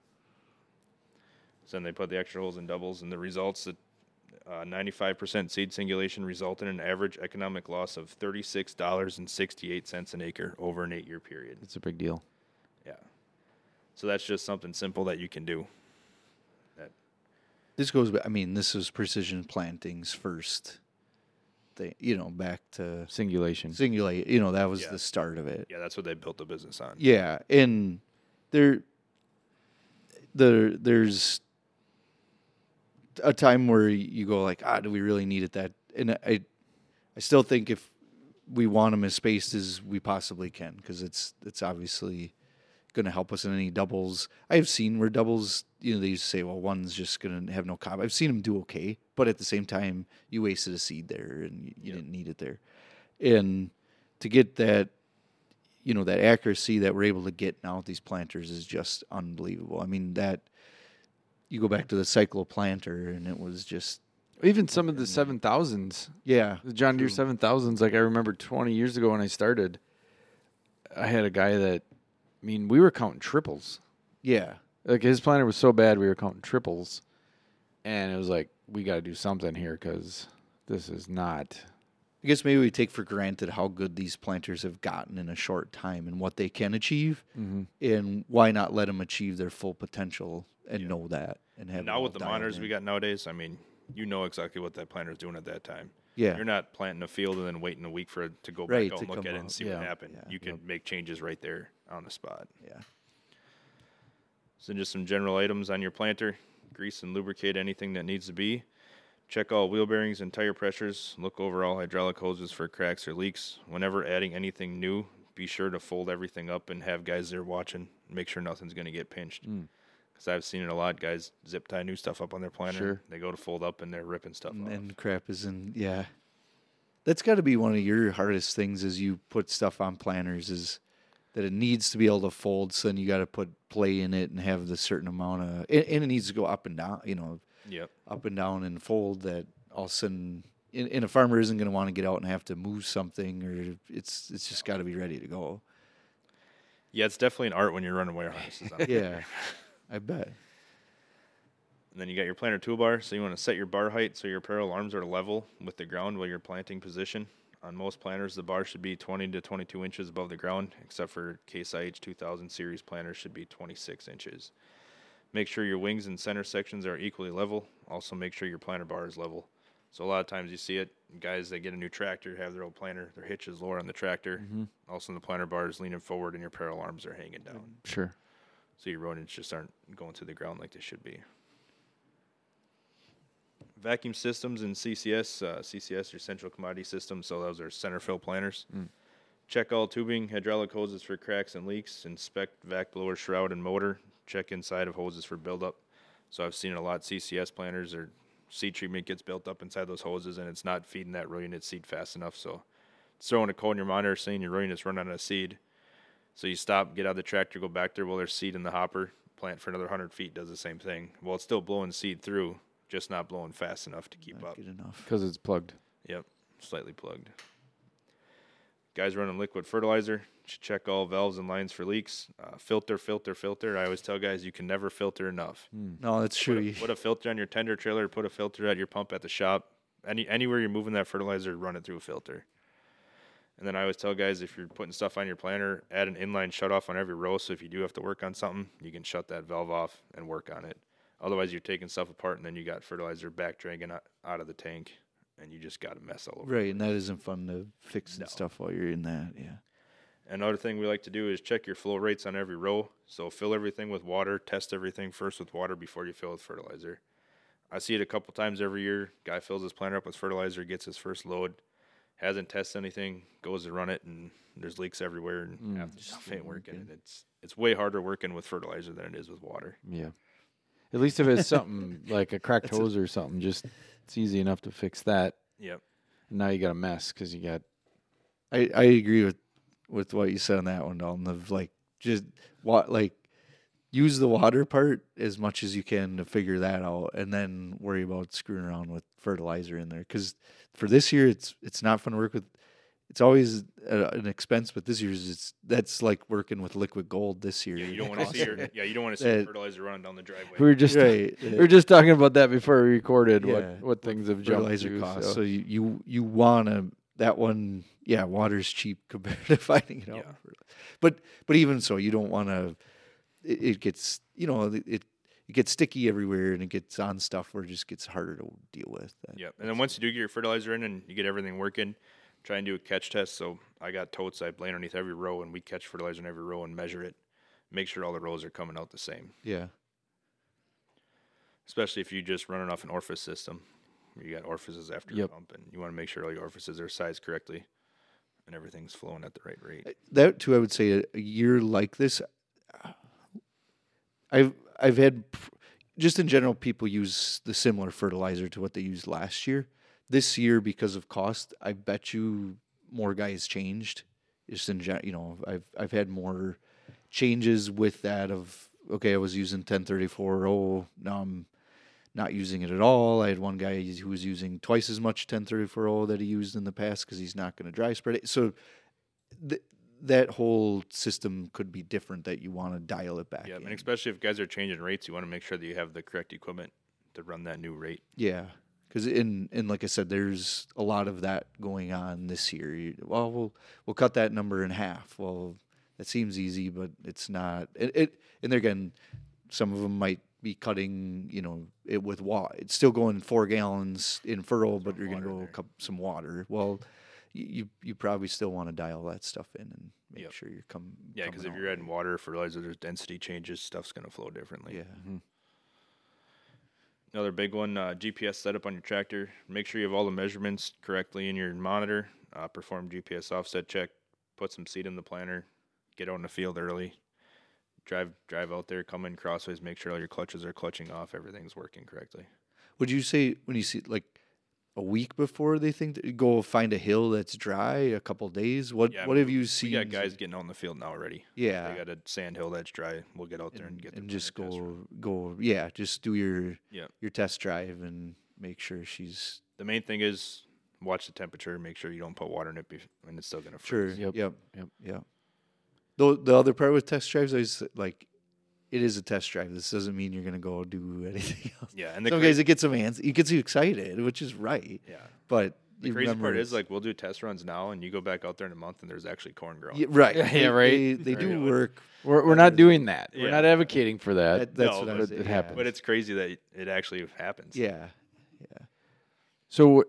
So then they put the extra holes in doubles, and the results that 95% seed singulation resulted in an average economic loss of $36.68 an acre over an 8-year period. It's a big deal. Yeah. So that's just something simple that you can do. This goes back. I mean, this is precision plantings first. Back to Singulation. Singulate. That was Yeah. the start of it. Yeah, that's what they built the business on. Yeah, and there's a time where you go like, do we really need it that? And I still think if we want them as spaced as we possibly can, because it's obviously going to help us in any doubles. I've seen where doubles, they used to say, well, one's just going to have no cob. I've seen them do okay, but at the same time, you wasted a seed there and you didn't need it there. And to get that, that accuracy that we're able to get now with these planters is just unbelievable. I mean, that you go back to the cycloplanter and it was just. Even some of the 7000s. Yeah. The John Deere 7000s, like I remember 20 years ago when I started, I had a guy that, we were counting triples. Yeah. Like his planter was so bad we were counting triples. And it was like, we got to do something here because this is not. I guess maybe we take for granted how good these planters have gotten in a short time and what they can achieve. Mm-hmm. And why not let them achieve their full potential and know that. And have now with the monitors we got nowadays, you know exactly what that planter is doing at that time. Yeah. You're not planting a field and then waiting a week for it to go Right, back out to and look come at it out. and see Yeah. what happened. Yeah. You can make changes right there on the spot. Yeah. So just some general items on your planter. Grease and lubricate anything that needs to be. Check all wheel bearings and tire pressures. Look over all hydraulic hoses for cracks or leaks. Whenever adding anything new, be sure to fold everything up and have guys there watching. Make sure nothing's going to get pinched. Because I've seen it a lot. Guys zip tie new stuff up on their planter. Sure. They go to fold up and they're ripping stuff off. And crap is in, yeah. That's got to be one of your hardest things as you put stuff on planners is that it needs to be able to fold. So then you got to put play in it and have the certain amount of, and it needs to go up and down, Yep. up and down and fold that all of a sudden, and a farmer isn't going to want to get out and have to move something or it's just got to be ready to go. Yeah, it's definitely an art when you're running wire harnesses on it. Yeah, I bet. And then you got your planter toolbar, so you want to set your bar height so your parallel arms are level with the ground while you're planting position. On most planters, the bar should be 20 to 22 inches above the ground, except for Case IH 2000 series planters should be 26 inches. Make sure your wings and center sections are equally level. Also make sure your planter bar is level. So a lot of times you see it, guys that get a new tractor have their old planter, their hitch is lower on the tractor. Mm-hmm. Also the planter bar is leaning forward and your parallel arms are hanging down. Sure. So your rodents just aren't going to the ground like they should be. Vacuum systems and CCS. CCS, your central commodity system, so those are center fill planters. Check all tubing, hydraulic hoses for cracks and leaks. Inspect vac blower, shroud, and motor. Check inside of hoses for buildup. So I've seen it a lot. CCS planters or seed treatment gets built up inside those hoses, and it's not feeding that row unit seed fast enough. So it's throwing a code in your monitor saying your row unit's running out of seed. So you stop, get out of the tractor, go back there. Well, there's seed in the hopper. Plant for another 100 feet, does the same thing. Well, it's still blowing seed through, just not blowing fast enough to keep Not up. good enough. Because it's plugged. Yep, slightly plugged. Guys running liquid fertilizer, check all valves and lines for leaks. Filter. I always tell guys you can never filter enough. No, that's true. Put a filter on your tender trailer, put a filter at your pump at the shop. Anywhere you're moving that fertilizer, run it through a filter. And then I always tell guys if you're putting stuff on your planter, add an inline shutoff on every row. So if you do have to work on something, you can shut that valve off and work on it. Otherwise, you're taking stuff apart and then you got fertilizer back dragging out of the tank, and you just got a mess all over. Right, and that isn't fun to fix and stuff while you're in that. Yeah. Another thing we like to do is check your flow rates on every row. So fill everything with water, test everything first with water before you fill with fertilizer. I see it a couple times every year. Guy fills his planter up with fertilizer, gets his first load, hasn't tested anything, goes to run it, and there's leaks everywhere, and half the stuff ain't working. And it's way harder working with fertilizer than it is with water. Yeah. At least if it's something like a cracked hose or something, just it's easy enough to fix that. Yep. And now you got a mess because you got. I agree with what you said on that one, Dalton. Of just use the water part as much as you can to figure that out, and then worry about screwing around with fertilizer in there. Because for this year, it's not fun to work with. It's always an expense, but this year's that's like working with liquid gold this year. Yeah, you don't want to see your fertilizer running down the driveway. We were just Right. we were just talking about that before we recorded. Yeah. What things have jumped Fertilizer to, costs. so. So you want to that one. Yeah, water's cheap compared to finding it out. Yeah. But even so, you don't want to. It gets it gets sticky everywhere and it gets on stuff where it just gets harder to deal with. Yep. And then once you do get your fertilizer in and you get everything working, try and do a catch test. So I got totes I lay underneath every row, and we catch fertilizer in every row and measure it. Make sure all the rows are coming out the same. Yeah. especially if you just running off an orifice system. Where you got orifices after your Yep. pump, and you want to make sure all your orifices are sized correctly, and everything's flowing at the right rate. That too, I would say a year like this, I've had just in general people use the similar fertilizer to what they used last year. This year, because of cost, I bet you more guys changed. Just in I've had more changes with that of okay, I was using 1034. Oh, now I'm not using it at all. I had one guy who was using twice as much 1034 that he used in the past because he's not going to dry spread it. So that whole system could be different that you want to dial it back. Yeah, in. and especially if guys are changing rates, you want to make sure that you have the correct equipment to run that new rate. Yeah, because in like I said, there's a lot of that going on this year. We'll cut that number in half. Well, that seems easy, but it's not. And again, some of them might be cutting, it with water. It's still going 4 gallons in furrow, but you're going to go some water. Well, you probably still want to dial that stuff in and make sure you're Yeah, because if you're adding water or fertilizer, there's density changes. Stuff's going to flow differently. Yeah. Mm-hmm. Another big one, GPS setup on your tractor. Make sure you have all the measurements correctly in your monitor. Perform GPS offset check. Put some seed in the planter. Get out in the field early. Drive out there, come in crossways, make sure all your clutches are clutching off, everything's working correctly. Would you say when you see like a week before they think that you go find a hill that's dry, a couple days? What have you seen? We got guys getting out in the field now already. Yeah. They got a sand hill that's dry. We'll get out there and get and the just test run. just do your Yeah. test drive and make sure she's The main thing is watch the temperature, make sure you don't put water in it and it's still gonna sure. freeze. Yep. Though the other part with test drives is like it is a test drive. This doesn't mean you're gonna go do anything else. Yeah, and the Some guys it gets it gets you excited, which is right. yeah. But The you crazy remember part is it's- like we'll do test runs now, and you go back out there in a month, and there's actually corn growing. yeah, right. Yeah, right. They do work. We're not doing that. We're Yeah. not advocating for that. That's No, what but I'm saying. it happens. But it's crazy that it actually happens. Yeah. So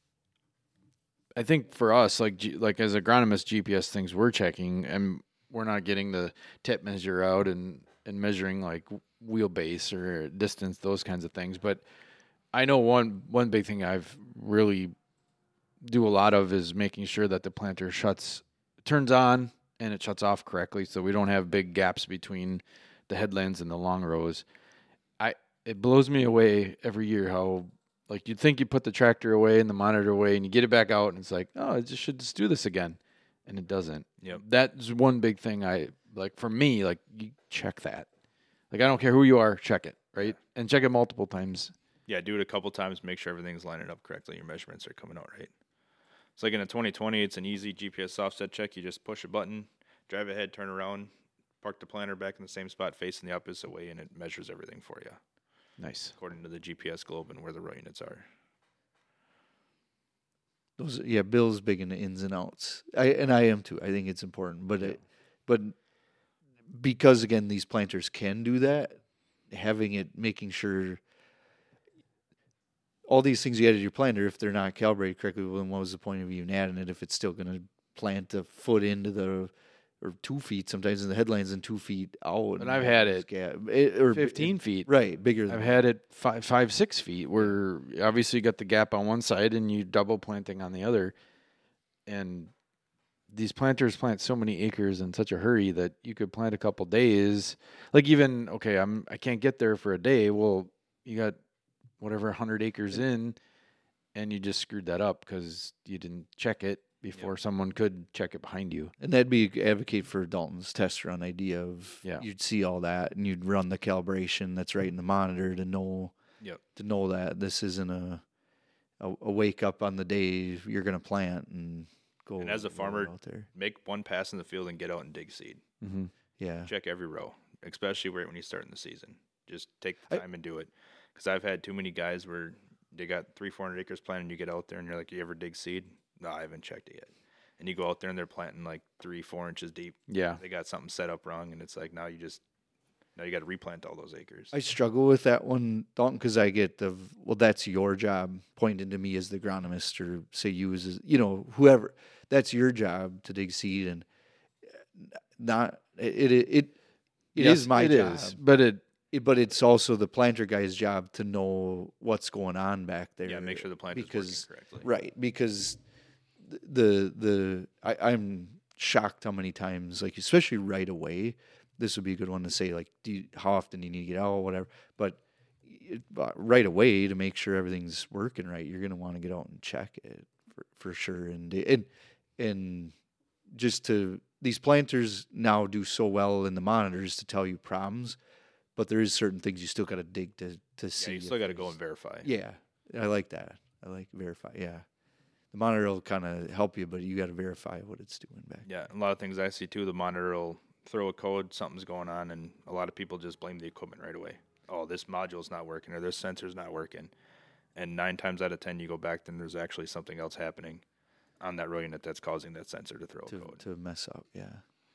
I think for us, like as agronomists, GPS things we're checking, and we're not getting the tip measure out and measuring like wheelbase or distance, those kinds of things. But I know one big thing I've really do a lot of is making sure that the planter turns on and it shuts off correctly, so we don't have big gaps between the headlands and the long rows. It blows me away every year how like you'd think you put the tractor away and the monitor away and you get it back out and it's like, oh, it should just do this again, and it doesn't. Yep. That's one big thing I like. For me, like you check that. Like I don't care who you are, check it, right? And check it multiple times. Yeah, do it a couple times. Make sure everything's lining up correctly. Your measurements are coming out right. It's like in a 2020, it's an easy GPS offset check. You just push a button, drive ahead, turn around, park the planter back in the same spot, facing the opposite way, and it measures everything for you Nice. according to the GPS globe and where the row units are. Bill's big into ins and outs. I am too. I think it's important, but because again these planters can do that, making sure all these things you added to your planter, if they're not calibrated correctly, well, then what was the point of even adding it if it's still going to plant a foot into or 2 feet sometimes in the headlines and 2 feet out. And I've had it or 15 feet. right, bigger. Than I've had it 5-6 feet where obviously you got the gap on one side and you double planting on the other. And these planters plant so many acres in such a hurry that you could plant a couple days. Like even, okay, I can't get there for a day. Well, you got whatever 100 acres in and you just screwed that up because you didn't check it before someone could check it behind you. And that'd be advocate for Dalton's test run idea of you'd see all that and you'd run the calibration that's right in the monitor to know that this isn't a wake up on the day you're going to plant and go. And as a farmer, out there. make one pass in the field and get out and dig seed. Mm-hmm. Yeah. Check every row, especially right when you start in the season. Just take the time and do it. Because I've had too many guys where they got 300-400 acres planted and you get out there and you're like, you ever dig seed? No, I haven't checked it yet. And you go out there and they're planting like 3-4 inches deep. Yeah. They got something set up wrong, and it's like now you got to replant all those acres. I struggle with that one, Dalton, because I get that's your job, pointing to me as the agronomist, or say you as whoever. That's your job to dig seed, and not it. It Yes, is my it job. is, but but it's also the planter guy's job to know what's going on back there. Yeah, make sure the planter's because working correctly. right, because I'm shocked how many times, like especially right away. This would be a good one to say, like, how often do you need to get out, whatever. But right away, to make sure everything's working right, you're going to want to get out and check it for sure. And just to, these planters now do so well in the monitors to tell you problems, but there is certain things you still got to dig to see. Yeah, you still got to go and verify. Yeah, I like that. I like verify. Yeah, the monitor will kind of help you, but you got to verify what it's doing back. Yeah, a lot of things I see too. The monitor will throw a code, something's going on, and a lot of people just blame the equipment right away. Oh, this module's not working, or this sensor's not working. And 9 times out of 10, you go back, then there's actually something else happening on that row unit that's causing that sensor to throw a code. To mess up. Yeah.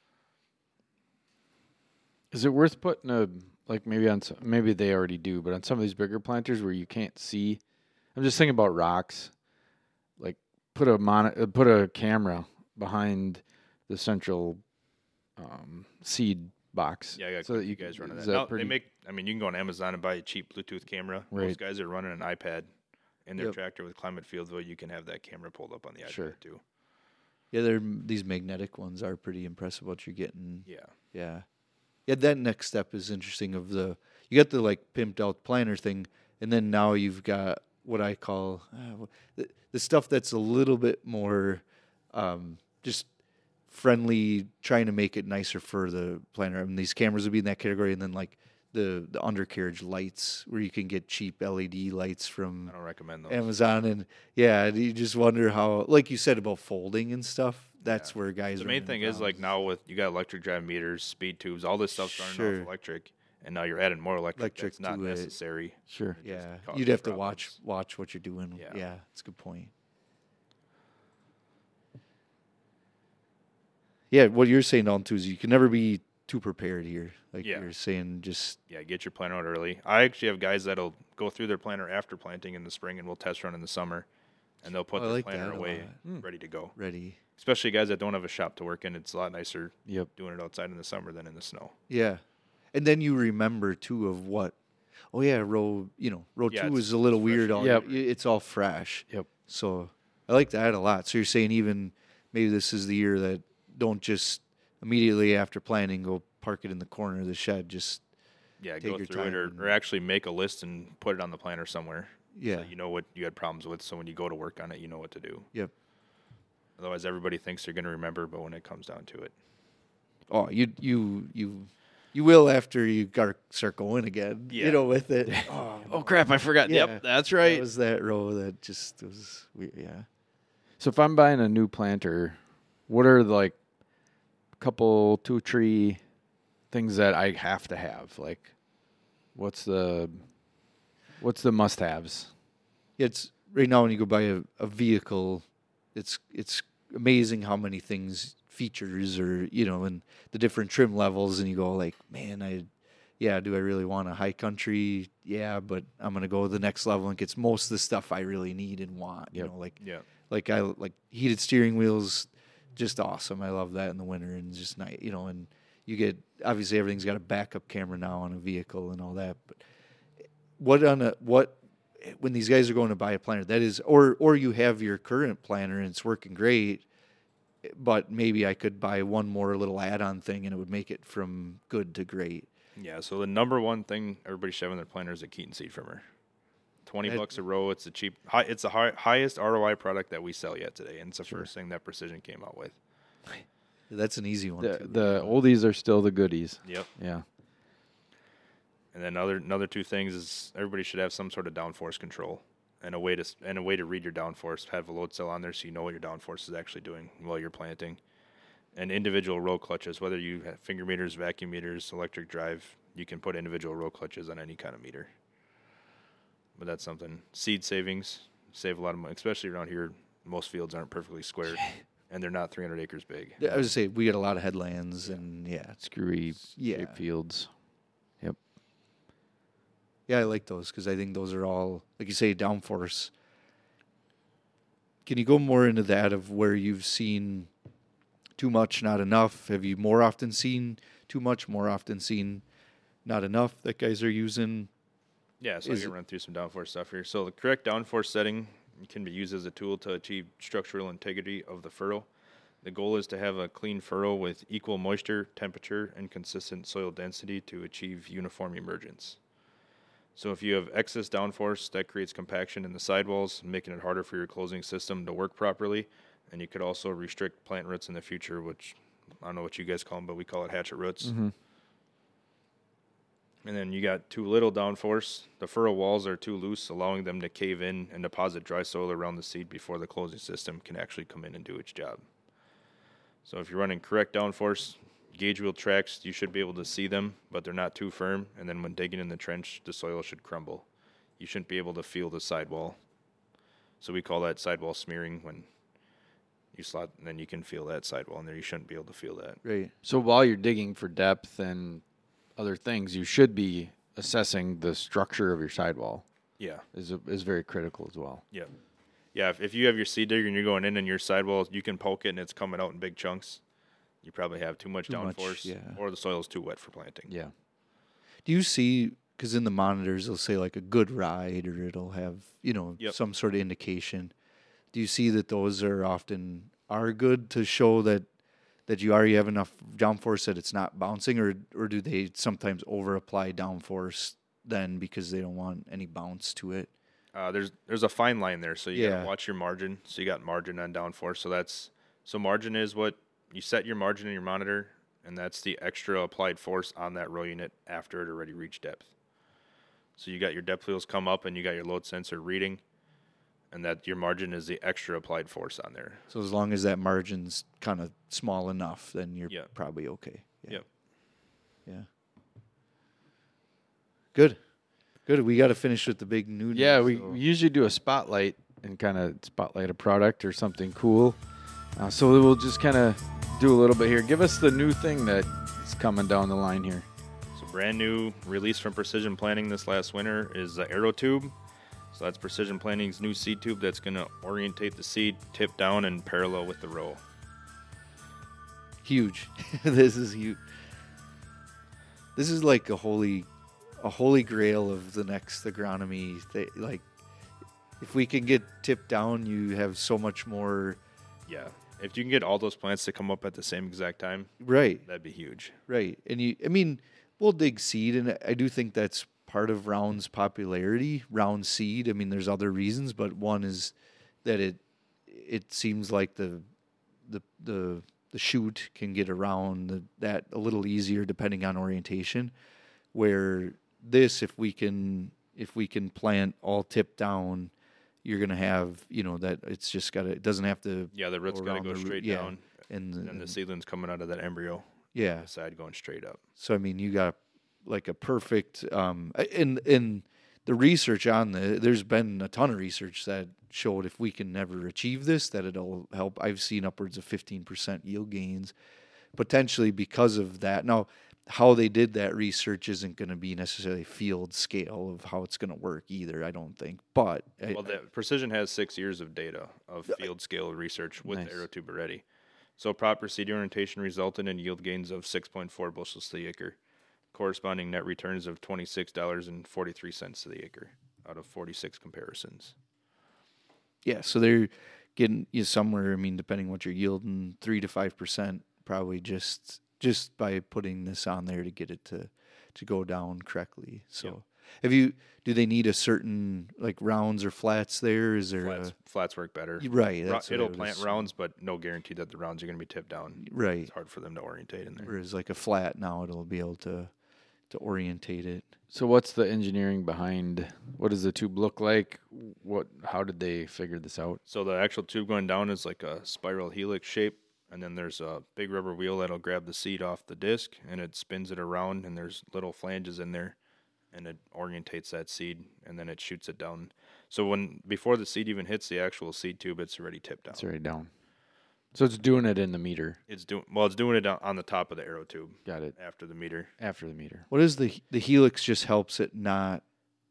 Is it worth putting a, like maybe on some, maybe they already do, but on some of these bigger planters where you can't see? I'm just thinking about rocks. Like put a camera behind the central seed box. Yeah, I got so that you guys running that. Is that Now, pretty, they make. I mean, you can go on Amazon and buy a cheap Bluetooth camera. Right. Most guys are running an iPad in their Yep. tractor with Climate Field, though. You can have that camera pulled up on the iPad Sure. too. Yeah, these magnetic ones are pretty impressive what you're getting. Yeah. Yeah. Yeah, that next step is interesting of you got the like pimped out planner thing, and then now you've got what I call the stuff that's a little bit more just friendly, trying to make it nicer for the planner. I mean, these cameras would be in that category, and then like the undercarriage lights where you can get cheap LED lights from I don't recommend those. Amazon, and yeah, you just wonder how, like you said about folding and stuff. That's where guys. The run main into thing is like problems. now with you got electric drive meters, speed tubes, all this stuff's running Sure. off electric, and now you're adding more electric. Electric That's not to it. necessary. sure. It just Yeah, causes you'd have to problems. watch what you're doing. Yeah. Yeah, that's a good point. Yeah, what you're saying on too is you can never be too prepared here. Like Yeah. you're saying, just Yeah, get your planter out early. I actually have guys that'll go through their planter after planting in the spring, and we'll test run in the summer, and they'll put I their like planter that a away, lot. ready to go. ready. Especially guys that don't have a shop to work in. It's a lot nicer Yep. doing it outside in the summer than in the snow. Yeah, and then you remember too of what. Oh yeah, row Yeah, 2 is a little it's weird. fresh. All Yep. it's all fresh. Yep. So I like that a lot. So you're saying even maybe this is the year that don't just immediately after planting go park it in the corner of the shed. Just Yeah, Take go your through it, time or, and- or actually make a list and put it on the planter somewhere. yeah, So you know what you had problems with, so when you go to work on it, you know what to do. yep. Otherwise, everybody thinks they're going to remember, but when it comes down to it, Oh, you will after you start going again. Yeah. You know, with it. Oh crap! I forgot. Yeah. Yep, that's That right. was that row that just was weird. Yeah. So if I'm buying a new planter, what are like a couple 2-3 things that I have to have? Like, what's the must-haves? It's right now when you go buy a vehicle, it's amazing how many features or and the different trim levels, and you go like, man, do I really want a high country? Yeah, but I'm gonna go to the next level and gets most of the stuff I really need and want. Yep. yeah. Like I like heated steering wheels, just awesome. I love that in the winter and just nice, and you get obviously everything's got a backup camera now on a vehicle and all that. But when these guys are going to buy a planter, that is, or you have your current planter and it's working great, but maybe I could buy one more little add-on thing and it would make it from good to great. Yeah, so the number one thing everybody should have in their planter is a Keaton seed trimmer. $20 a row. It's it's the highest ROI product that we sell yet today, and it's the first thing that Precision came out with. That's an easy one. The, too. the oldies are still the goodies. Yep. Yeah. And then another two things is everybody should have some sort of downforce control and a way to read your downforce. Have a load cell on there so you know what your downforce is actually doing while you're planting. And individual row clutches, whether you have finger meters, vacuum meters, electric drive, you can put individual row clutches on any kind of meter. But that's something. Seed savings, save a lot of money, especially around here. Most fields aren't perfectly squared, and they're not 300 acres big. I was say we got a lot of headlands and Screwy Yeah. shape fields. Yep. Yeah, I like those because I think those are all, like you say, downforce. Can you go more into that of where you've seen too much, not enough? Have you more often seen too much, more often seen not enough that guys are using? Yeah, so I Is can it- run through some downforce stuff here. So the correct downforce setting can be used as a tool to achieve structural integrity of the furrow. The goal is to have a clean furrow with equal moisture, temperature, and consistent soil density to achieve uniform emergence. So if you have excess downforce, that creates compaction in the sidewalls, making it harder for your closing system to work properly. And you could also restrict plant roots in the future, which I don't know what you guys call them, but we call it hatchet roots. Mm-hmm. And then you got too little downforce. The furrow walls are too loose, allowing them to cave in and deposit dry soil around the seed before the closing system can actually come in and do its job. So if you're running correct downforce, gauge wheel tracks, you should be able to see them, but they're not too firm. And then when digging in the trench, the soil should crumble. You shouldn't be able to feel the sidewall. So we call that sidewall smearing when you slot, and then you can feel that sidewall in there. You shouldn't be able to feel that. Right. So while you're digging for depth and other things, you should be assessing the structure of your sidewall. Yeah. Is very critical as well. Yeah. Yeah, if you have your seed digger and you're going in and your sidewall, you can poke it and it's coming out in big chunks. You probably have too much Too much, downforce, yeah. or the soil's too wet for planting. Yeah. Do you see, because in the monitors they'll say like a good ride, or it'll have, Yep. some sort of indication. Do you see that those are often good to show that you already have enough downforce that it's not bouncing, or do they sometimes over apply downforce then because they don't want any bounce to it? There's a fine line there, so you Yeah. gotta watch your margin. So you got margin on downforce. So margin is what you set your margin in your monitor, and that's the extra applied force on that row unit after it already reached depth. So you got your depth wheels come up, and you got your load sensor reading, and that your margin is the extra applied force on there. So as long as that margin's kind of small enough, then you're Yep. probably okay. Yeah. Yep. Yeah. Good. We got to finish with the big new news. Yeah, we so- usually do a spotlight and kind of spotlight a product or something cool. So we'll just kind of do a little bit here. Give us the new thing that is coming down the line here. So brand new release from Precision Planting this last winter is the Aero Tube. So that's Precision Planting's new seed tube that's going to orientate the seed tip down and parallel with the row. Huge. This is huge. This is like a holy grail of the next agronomy. Like, if we can get tipped down, you have so much more. Yeah. If you can get all those plants to come up at the same exact time, Right. that'd be huge. Right. And we'll dig seed, and I do think that's part of Round's popularity. Round seed. I mean, there's other reasons, but one is that it seems like the shoot can get around that a little easier depending on orientation. Where this, if we can plant all tip down, you're gonna have that it's just it doesn't have to. Yeah, the root's got to around go the root, straight yeah. down, and the seedling's coming out of that embryo Yeah. side going straight up. So I mean, you got like a perfect in the research on there's been a ton of research that showed if we can never achieve this, that it'll help. I've seen upwards of 15% yield gains potentially because of that. Now, how they did that research isn't going to be necessarily field scale of how it's going to work either, I don't think. But Well, Precision has 6 years of data of field scale research with Nice. the AeroTube already. So proper seed orientation resulted in yield gains of 6.4 bushels to the acre, corresponding net returns of $26.43 to the acre out of 46 comparisons. yeah, so they're getting you somewhere. I mean, depending what you're yielding, 3 to 5%, probably just by putting this on there to get it to go down correctly. So, do they need a certain like rounds or flats there? Is there Flats work better. right? That's what I It'll would plant assume. rounds, but no guarantee that the rounds are going to be tipped down. Right. It's hard for them to orientate in there. Whereas like a flat now, it'll be able to orientate it. So what's the engineering behind? What does the tube look like? How did they figure this out? So the actual tube going down is like a spiral helix shape, and then there's a big rubber wheel that'll grab the seed off the disc, and it spins it around, and there's little flanges in there, and it orientates that seed, and then it shoots it down. So before the seed even hits the actual seed tube, it's already tipped down. It's already down. So it's doing it in the meter. It's doing it on the top of the Aero Tube Got it. after the meter. After the meter. What is the helix? Just helps it not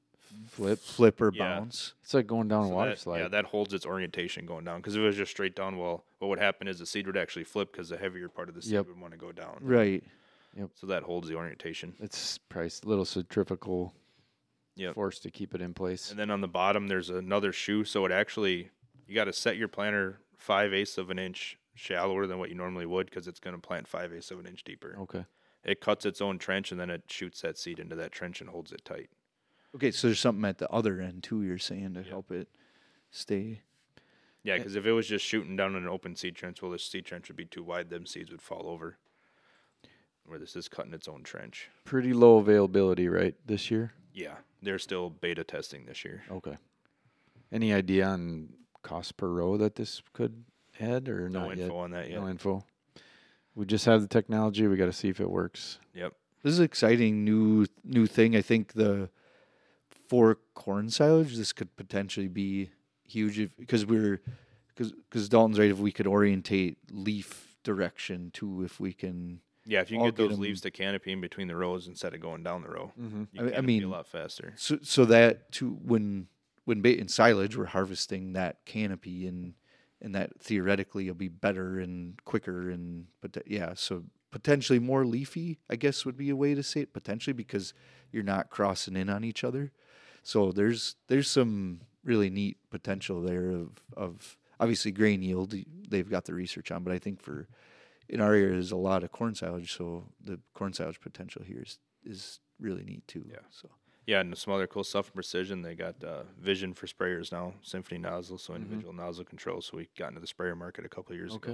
flip or Yeah. bounce. It's like going down a So water that, slide. Yeah, that holds its orientation going down. Because if it was just straight down, well, what would happen is the seed would actually flip because the heavier part of the seed Yep. would want to go down. Right. Yep. So that holds the orientation. It's probably a little centrifugal Yep. force to keep it in place. And then on the bottom, there's another shoe. So it actually, you got to set your planter 5/8 of an inch shallower than what you normally would because it's going to plant 5/8 of an inch deeper. Okay. It cuts its own trench and then it shoots that seed into that trench and holds it tight. Okay, so there's something at the other end too. You're saying to help it stay. Yeah, because if it was just shooting down an open seed trench, well, the seed trench would be too wide. Them seeds would fall over. Where this is cutting its own trench. Pretty low availability, right, this year? Yeah, they're still beta testing this year. Okay. Any idea on cost per row that this could add or No not info yet? on that yet. No info. We just have the technology. We got to see if it works. Yep. This is an exciting new thing. I think for corn silage, this could potentially be huge because Dalton's right. If we could orientate leaf direction too, if we can. Yeah, if you I'll can get get those 'em- leaves to canopy in between the rows instead of going down the row, Mm-hmm. you I canopy mean- a lot faster. So that too, when in silage, we're harvesting that canopy and that theoretically will be better and quicker so potentially more leafy, I guess would be a way to say it, potentially because you're not crossing in on each other. So there's some really neat potential there of obviously grain yield. They've got the research on, but I think in our area there's a lot of corn silage, so the corn silage potential here is really neat too. Yeah. So Yeah, and some other cool stuff in precision. They got Vision for sprayers now, Symphony nozzle, so Mm-hmm. individual nozzle control. So we got into the sprayer market a couple of years Okay. ago.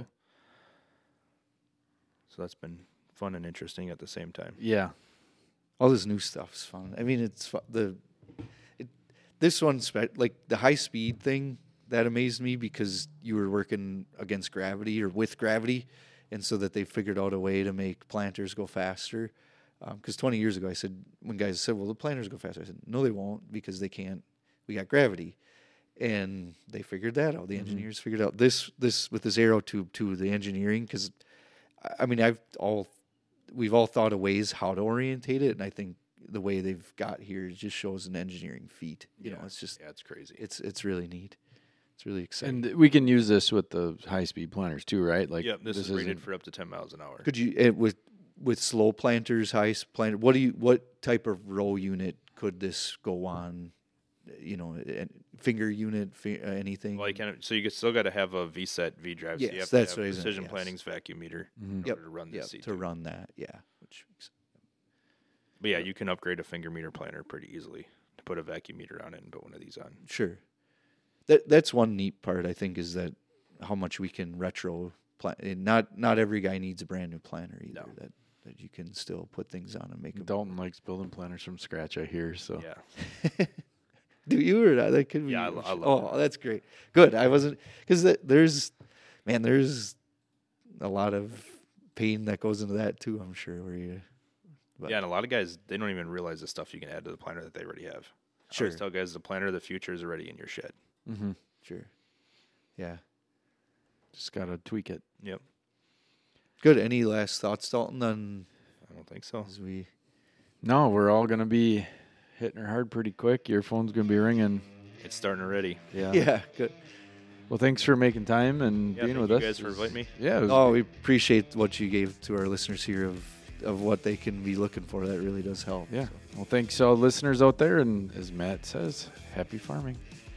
So that's been fun and interesting at the same time. Yeah. all this new stuff's fun. I mean, it's this one's like the high speed thing that amazed me because you were working against gravity or with gravity, and so that they figured out a way to make planters go faster. Because 20 years ago, when guys said, "Well, the planters go faster," I said, "No, they won't because they can't. We got gravity." And they figured that out. The engineers figured out this with this aero tube too. The engineering, because I mean, we've all thought of ways how to orientate it, and I think the way they've got here just shows an engineering feat. You know, it's just it's crazy. it's really neat. It's really exciting. And we can use this with the high-speed planters too, right? Like, Yep, this is rated isn't- for up to 10 miles an hour. Could you with slow planters, planter? What type of row unit could this go on? You know, finger unit, anything. Well, you still got to have a VSET V drive. Yes, so you have that's to what I have was- precision yes. planning's vacuum meter in Yep, order to run yep, this to C2. run that, yeah. But yeah, you can upgrade a finger meter planter pretty easily to put a vacuum meter on it and put one of these on. Sure. That's one neat part, I think, is that how much we can retro plant. Not every guy needs a brand new planter either. No. That you can still put things on and make them. Dalton likes building planters from scratch, I hear. So Yeah. Do you or not? That could be. Yeah, I love Oh, that's great. Good. I wasn't because there's a lot of pain that goes into that too. I'm sure. But- Yeah, and a lot of guys, they don't even realize the stuff you can add to the planter that they already have. I Sure. always tell guys the planter of the future is already in your shed. mm-hmm. Sure. Yeah. Just got to tweak it. Yep. Good. Any last thoughts, Dalton? On I don't think so. as we No, we're all going to be hitting her hard pretty quick. Your phone's going to be ringing. It's starting already. Yeah. yeah. Good. Well, thanks for making time and Yeah, being thank with you us. guys for inviting me. Yeah. It was Oh, we appreciate what you gave to our listeners here of what they can be looking for. That really does help. Yeah. So. Well, thanks all listeners out there. And as Matt says, happy farming.